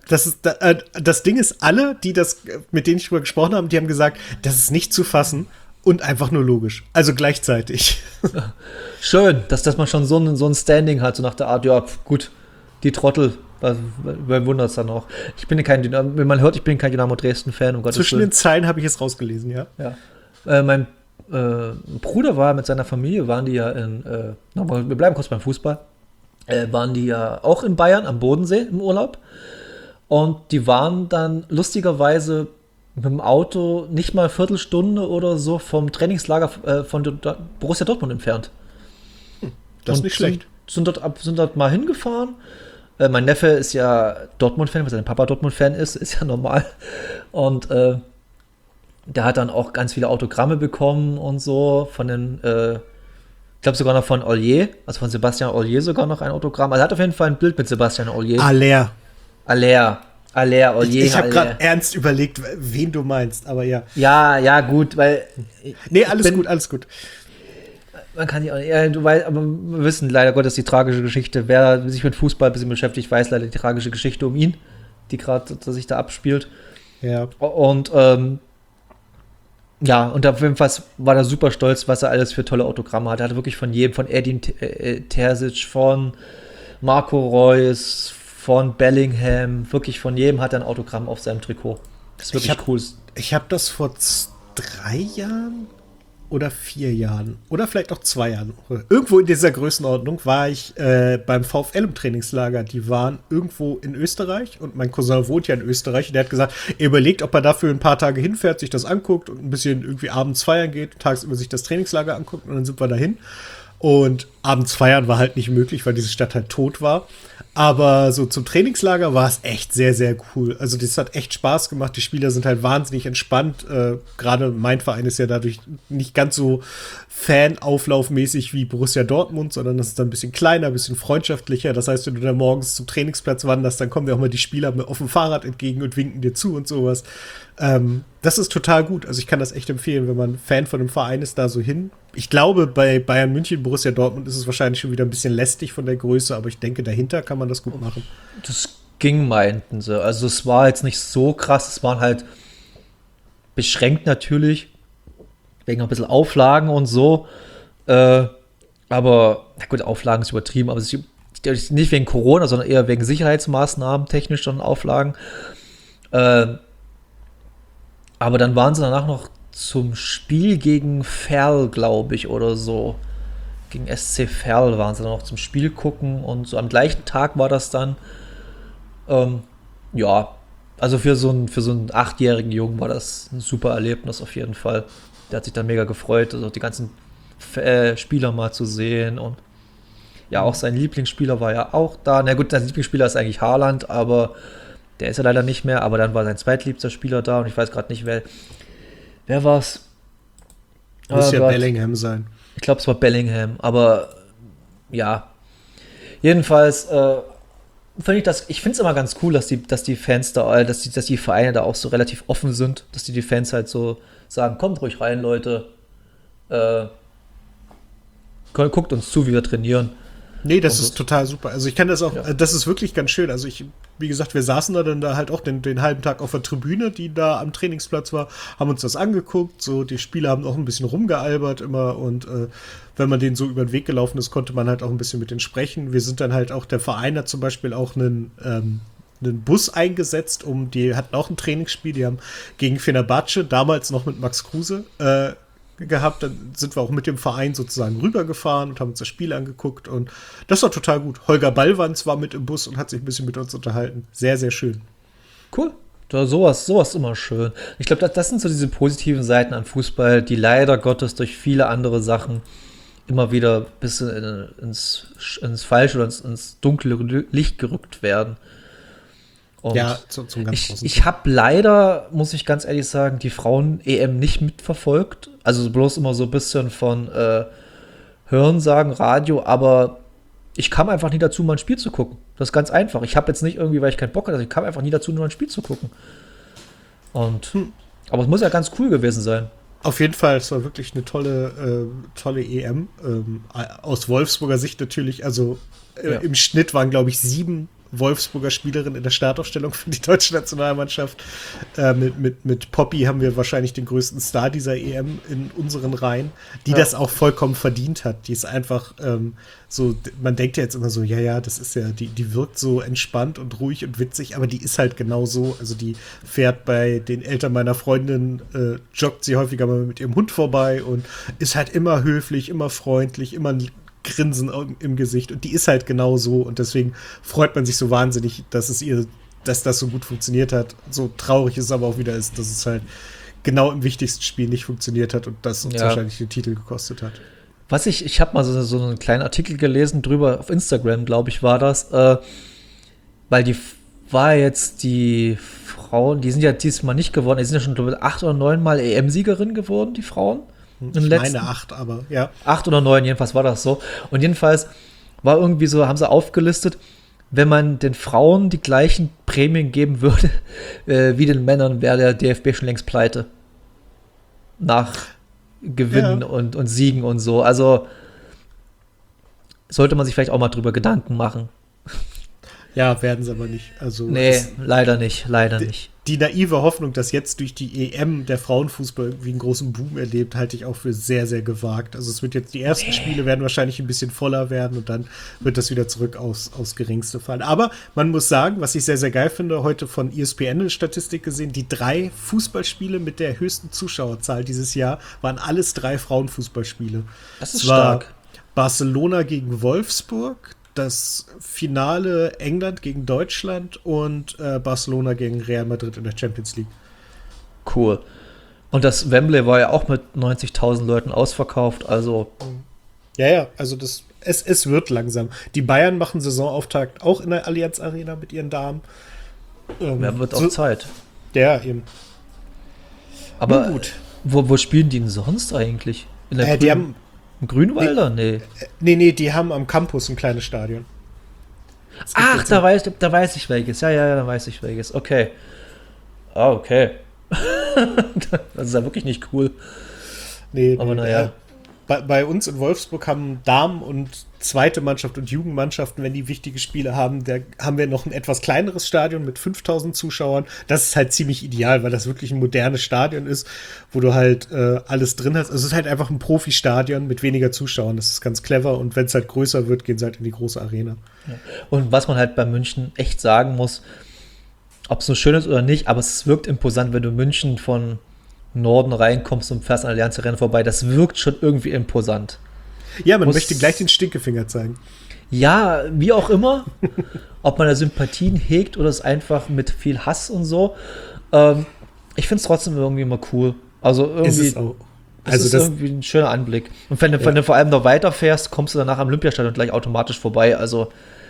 das Ding ist, alle, mit denen ich drüber gesprochen habe, die haben gesagt, das ist nicht zu fassen und einfach nur logisch. Also gleichzeitig. Schön, dass man schon so ein Standing hat, so nach der Art, ja, gut, die Trottel, wer wundert es dann auch. Wenn man hört, ich bin kein Dynamo Dresden-Fan, um Gottes Willen. Zwischen den Zeilen habe ich es rausgelesen, ja. Mein Bruder war mit seiner Familie, waren die ja wir bleiben kurz beim Fußball, waren die ja auch in Bayern am Bodensee im Urlaub. Und die waren dann lustigerweise mit dem Auto nicht mal eine Viertelstunde oder so vom Trainingslager von Borussia Dortmund entfernt. Das ist nicht schlecht. Sind dort mal hingefahren. Mein Neffe ist ja Dortmund-Fan, weil sein Papa Dortmund-Fan ist ja normal. Und der hat dann auch ganz viele Autogramme bekommen und so von den, ich glaube sogar noch von Ollier, also von Sebastian Ollier sogar noch ein Autogramm. Also er hat auf jeden Fall ein Bild mit Sebastian Ollier. Aller, Ollier. Ich habe gerade ernst überlegt, wen du meinst, aber ja. Ja, gut, weil. Nee, alles gut. Man kann ja auch nicht, du weißt, aber wir wissen leider Gottes die tragische Geschichte. Wer sich mit Fußball ein bisschen beschäftigt, weiß leider die tragische Geschichte um ihn, die gerade sich da abspielt. Ja. Und ja, und auf jeden Fall war er super stolz, was er alles für tolle Autogramme hatte. Er hatte wirklich von jedem, von Edin Terzic, von Marco Reus, von Bellingham, wirklich von jedem hat er ein Autogramm auf seinem Trikot. Das ist wirklich cool. Ich habe das vor 3 Jahren oder 4 Jahren oder vielleicht auch 2 Jahren. Irgendwo in dieser Größenordnung war ich beim VfL im Trainingslager. Die waren irgendwo in Österreich und mein Cousin wohnt ja in Österreich. Und der hat gesagt, er überlegt, ob er dafür ein paar Tage hinfährt, sich das anguckt und ein bisschen irgendwie abends feiern geht, tagsüber sich das Trainingslager anguckt und dann sind wir dahin. Und abends feiern war halt nicht möglich, weil diese Stadt halt tot war. Aber so zum Trainingslager war es echt sehr, sehr cool. Also das hat echt Spaß gemacht. Die Spieler sind halt wahnsinnig entspannt. Gerade mein Verein ist ja dadurch nicht ganz so fanauflaufmäßig wie Borussia Dortmund, sondern das ist dann ein bisschen kleiner, ein bisschen freundschaftlicher. Das heißt, wenn du dann morgens zum Trainingsplatz wanderst, dann kommen dir auch mal die Spieler auf dem Fahrrad entgegen und winken dir zu und sowas. Das ist total gut. Also ich kann das echt empfehlen, wenn man Fan von einem Verein ist, da so hin. Ich glaube, bei Bayern München, Borussia Dortmund ist es wahrscheinlich schon wieder ein bisschen lästig von der Größe, aber ich denke, dahinter kann man das gut machen. Das ging, meinten sie. Also es war jetzt nicht so krass, es waren halt beschränkt natürlich, wegen ein bisschen Auflagen und so. Aber, na gut, Auflagen ist übertrieben, aber nicht wegen Corona, sondern eher wegen Sicherheitsmaßnahmen, technisch schon Auflagen. Aber dann waren sie danach noch zum Spiel gegen Verl, glaube ich, oder so. Gegen SC Verl waren sie dann noch zum Spiel gucken und so am gleichen Tag war das dann. Ja, also für so einen 8-jährigen Jungen war das ein super Erlebnis auf jeden Fall. Der hat sich dann mega gefreut, also die ganzen Spieler mal zu sehen und ja, auch sein Lieblingsspieler war ja auch da. Na gut, sein Lieblingsspieler ist eigentlich Haaland, aber der ist ja leider nicht mehr, aber dann war sein zweitliebster Spieler da und ich weiß gerade nicht, wer war es? Muss ja Bellingham sein. Ich glaube, es war Bellingham, aber ja. Jedenfalls finde ich finde es immer ganz cool, dass die Fans da, dass die Vereine da auch so relativ offen sind, dass die Fans halt so sagen, kommt ruhig rein, Leute. Guckt uns zu, wie wir trainieren. Nee, das ist total super. Also ich kann das auch, ja. Das ist wirklich ganz schön. Also wie gesagt, wir saßen da halt auch den halben Tag auf der Tribüne, die da am Trainingsplatz war, haben uns das angeguckt, so die Spieler haben auch ein bisschen rumgealbert immer und wenn man denen so über den Weg gelaufen ist, konnte man halt auch ein bisschen mit denen sprechen. Wir sind dann halt auch, der Verein hat zum Beispiel auch einen Bus eingesetzt, die hatten auch ein Trainingsspiel, die haben gegen Fenerbahce, damals noch mit Max Kruse, gehabt, dann sind wir auch mit dem Verein sozusagen rübergefahren und haben uns das Spiel angeguckt und das war total gut. Holger Ballwanz war mit im Bus und hat sich ein bisschen mit uns unterhalten. Sehr, sehr schön. Cool. Sowas immer schön. Ich glaube, das sind so diese positiven Seiten an Fußball, die leider Gottes durch viele andere Sachen immer wieder ein bisschen ins falsche oder ins dunkle Licht gerückt werden. Und ja, zum ganz großen. Ich habe leider, muss ich ganz ehrlich sagen, die Frauen-EM nicht mitverfolgt. Also bloß immer so ein bisschen von Hörensagen, Radio, aber ich kam einfach nie dazu, mal ein Spiel zu gucken. Das ist ganz einfach. Ich habe jetzt nicht irgendwie, weil ich keinen Bock hatte, ich kam einfach nie dazu, nur ein Spiel zu gucken. Aber es muss ja ganz cool gewesen sein. Auf jeden Fall, es war wirklich eine tolle EM. Aus Wolfsburger Sicht natürlich, also im Schnitt waren, glaube ich, 7 Wolfsburger Spielerin in der Startaufstellung für die deutsche Nationalmannschaft. Mit Poppy haben wir wahrscheinlich den größten Star dieser EM in unseren Reihen, die das auch vollkommen verdient hat. Die ist einfach so, man denkt ja jetzt immer so, ja, das ist ja, die wirkt so entspannt und ruhig und witzig, aber die ist halt genau so. Also die fährt bei den Eltern meiner Freundin, joggt sie häufiger mal mit ihrem Hund vorbei und ist halt immer höflich, immer freundlich, immer ein Grinsen im Gesicht und die ist halt genau so und deswegen freut man sich so wahnsinnig, dass das so gut funktioniert hat. So traurig es aber auch wieder ist, dass es halt genau im wichtigsten Spiel nicht funktioniert hat und das uns wahrscheinlich den Titel gekostet hat. Ich habe mal so einen kleinen Artikel gelesen drüber, auf Instagram, glaube ich, war das, weil die Frauen, die sind ja diesmal nicht geworden, die sind ja schon, glaube ich, 8 oder 9 Mal EM-Siegerin geworden, die Frauen. Ich meine 8, aber ja. 8 oder 9, jedenfalls war das so. Und jedenfalls war irgendwie so, haben sie aufgelistet, wenn man den Frauen die gleichen Prämien geben würde wie den Männern, wäre der DFB schon längst pleite. Nach Gewinnen und Siegen und so. Also sollte man sich vielleicht auch mal drüber Gedanken machen. Ja, werden sie aber nicht. Also nee, leider nicht. Die naive Hoffnung, dass jetzt durch die EM der Frauenfußball irgendwie einen großen Boom erlebt, halte ich auch für sehr, sehr gewagt. Also es wird jetzt, die ersten Spiele werden wahrscheinlich ein bisschen voller werden und dann wird das wieder zurück aufs Geringste fallen. Aber man muss sagen, was ich sehr, sehr geil finde, heute von ESPN eine Statistik gesehen, die 3 Fußballspiele mit der höchsten Zuschauerzahl dieses Jahr waren alles 3 Frauenfußballspiele. Das ist stark. Barcelona gegen Wolfsburg, das Finale England gegen Deutschland und Barcelona gegen Real Madrid in der Champions League. Cool. Und das Wembley war ja auch mit 90.000 Leuten ausverkauft, also. Ja, also das Es wird langsam. Die Bayern machen Saisonauftakt auch in der Allianz Arena mit ihren Damen. Ja, wird auch Zeit. Ja, eben. Aber gut. Wo spielen die denn sonst eigentlich? In der die haben im Grünwalder? Nee. Nee, die haben am Campus ein kleines Stadion. Ach, da weiß ich welches. Ja, da weiß ich welches. Okay. Ah, okay. Das ist ja wirklich nicht cool. Nee, aber naja. Bei uns in Wolfsburg haben Damen und zweite Mannschaft und Jugendmannschaften, wenn die wichtige Spiele haben, da haben wir noch ein etwas kleineres Stadion mit 5000 Zuschauern. Das ist halt ziemlich ideal, weil das wirklich ein modernes Stadion ist, wo du halt alles drin hast. Also es ist halt einfach ein Profi-Stadion mit weniger Zuschauern. Das ist ganz clever und wenn es halt größer wird, gehen sie halt in die große Arena. Ja. Und was man halt bei München echt sagen muss, ob es so schön ist oder nicht, aber es wirkt imposant, wenn du München von Norden reinkommst und fährst an der Allianz Arena vorbei. Das wirkt schon irgendwie imposant. Ja, man möchte gleich den Stinkefinger zeigen. Ja, wie auch immer. Ob man da Sympathien hegt oder es einfach mit viel Hass und so. Ich finde es trotzdem irgendwie immer cool. Also irgendwie. Ist es auch. Also das ist irgendwie ein schöner Anblick. Und wenn du vor allem noch weiterfährst, kommst du danach am Olympiastadion gleich automatisch vorbei. Also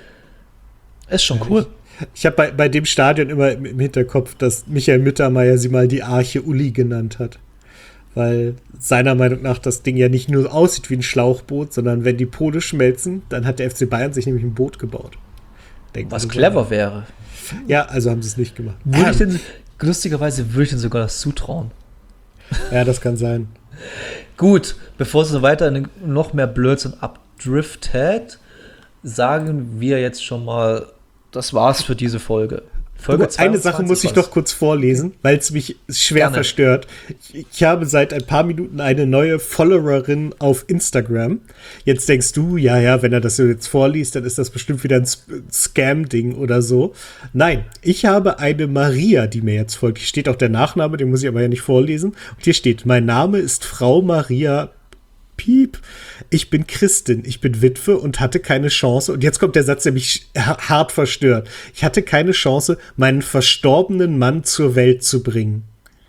ist schon cool. Ich habe bei dem Stadion immer im Hinterkopf, dass Michael Mittermeier sie mal die Arche Uli genannt hat. Weil seiner Meinung nach das Ding ja nicht nur aussieht wie ein Schlauchboot, sondern wenn die Pole schmelzen, dann hat der FC Bayern sich nämlich ein Boot gebaut. Was clever wäre. Ja, also haben sie es nicht gemacht. Lustigerweise würde ich denen sogar das zutrauen. Ja, das kann sein. Gut, bevor es so weiter noch mehr Blödsinn abdriftet, sagen wir jetzt schon mal, das war's für diese Folge. Eine Sache muss ich noch kurz vorlesen, weil es mich schwer verstört. Ich habe seit ein paar Minuten eine neue Followerin auf Instagram. Jetzt denkst du, ja, wenn er das jetzt vorliest, dann ist das bestimmt wieder ein Scam-Ding oder so. Nein, ich habe eine Maria, die mir jetzt folgt. Hier steht auch der Nachname, den muss ich aber ja nicht vorlesen. Und hier steht, mein Name ist Frau Maria Piep, ich bin Christin, ich bin Witwe und hatte keine Chance, und jetzt kommt der Satz, der mich hart verstört. Ich hatte keine Chance, meinen verstorbenen Mann zur Welt zu bringen.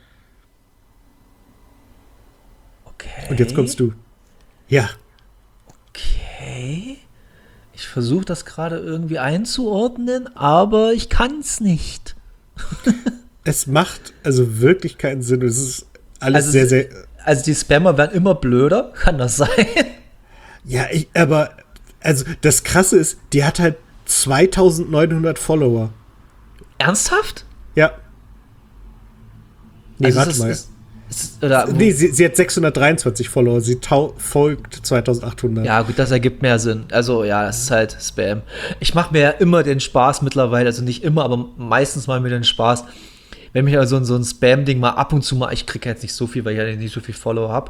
Okay. Und jetzt kommst du. Ja. Okay. Ich versuche das gerade irgendwie einzuordnen, aber ich kann es nicht. Es macht also wirklich keinen Sinn. Es ist alles sehr. Also die Spammer werden immer blöder, kann das sein? Ja, aber das Krasse ist, die hat halt 2900 Follower. Ernsthaft? Ja. Nee, also warte mal. Sie hat 623 Follower, sie folgt 2800. Ja, gut, das ergibt mehr Sinn. Also ja, das ist halt Spam. Ich mache mir ja immer den Spaß mittlerweile, also nicht immer, aber meistens mal mir den Spaß, wenn mich also so ein Spam-Ding mal ab und zu mal, ich kriege jetzt nicht so viel, weil ich ja nicht so viel Follower habe,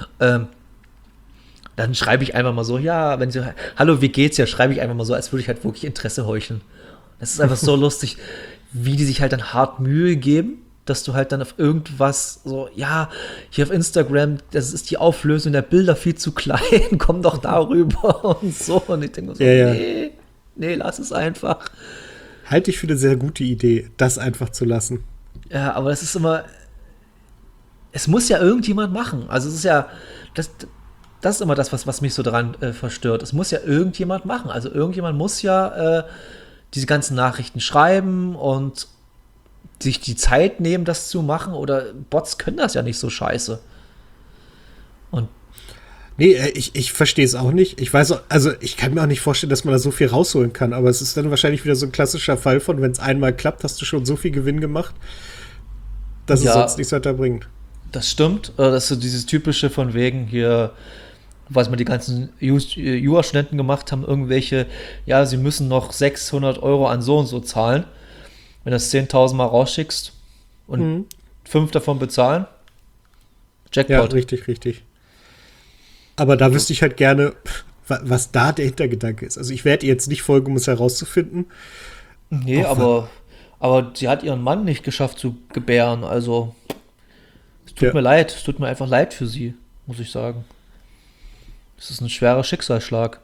dann schreibe ich einfach mal so, ja, wenn sie, hallo, wie geht's ja, schreibe ich einfach mal so, als würde ich halt wirklich Interesse heucheln. Das ist einfach so lustig, wie die sich halt dann hart Mühe geben, dass du halt dann auf irgendwas so, ja, hier auf Instagram, das ist die Auflösung der Bilder viel zu klein, komm doch darüber und so. Und ich denke so, nee, lass es einfach. Halte ich für eine sehr gute Idee, das einfach zu lassen. Ja, aber das ist immer, es muss ja irgendjemand machen. Also es ist ja, das ist immer das, was mich so daran verstört. Es muss ja irgendjemand machen. Also irgendjemand muss ja diese ganzen Nachrichten schreiben und sich die Zeit nehmen, das zu machen. Oder Bots können das ja nicht so scheiße. Und nee, ich verstehe es auch nicht. Ich weiß auch, also ich kann mir auch nicht vorstellen, dass man da so viel rausholen kann. Aber es ist dann wahrscheinlich wieder so ein klassischer Fall von, wenn es einmal klappt, hast du schon so viel Gewinn gemacht, dass es sonst nichts weiter bringt. Das stimmt. Das ist so dieses typische von wegen hier, was mir die ganzen Jura-Studenten gemacht haben, irgendwelche, ja, sie müssen noch 600 € an so und so zahlen. Wenn du das 10.000 Mal rausschickst und 5 davon bezahlen, Jackpot. Ja, richtig. Aber da wüsste ich halt gerne, was da der Hintergedanke ist. Also ich werde ihr jetzt nicht folgen, um es herauszufinden. Nee, aber sie hat ihren Mann nicht geschafft zu gebären. Also es tut mir leid. Es tut mir einfach leid für sie, muss ich sagen. Das ist ein schwerer Schicksalsschlag.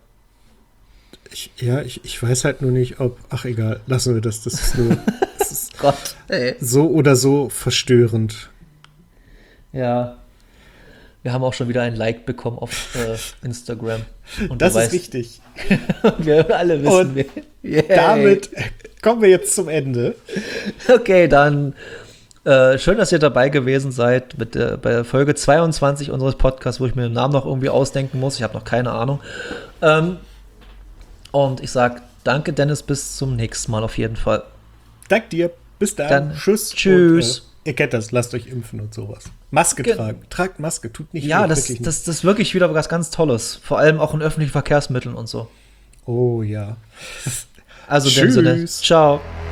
Ich weiß halt nur nicht, ob, ach egal, lassen wir das. Das ist nur das ist Gott, ey. So oder so verstörend. Ja. Wir haben auch schon wieder ein Like bekommen auf Instagram. Und Das du ist weißt, wichtig. wir alle wissen, Und Yay. Damit kommen wir jetzt zum Ende. Okay, dann schön, dass ihr dabei gewesen seid bei Folge 22 unseres Podcasts, wo ich mir den Namen noch irgendwie ausdenken muss. Ich habe noch keine Ahnung. Und ich sage danke, Dennis, bis zum nächsten Mal auf jeden Fall. Dank dir. Bis dann. Tschüss. Tschüss. Und, ihr kennt das. Lasst euch impfen und sowas. Maske tragen. Tragt Maske. Tut nicht Ja, weh, das wirklich nicht. ist wirklich wieder was ganz Tolles. Vor allem auch in öffentlichen Verkehrsmitteln und so. Oh ja. Also in dem Sinne. Tschüss. Ciao.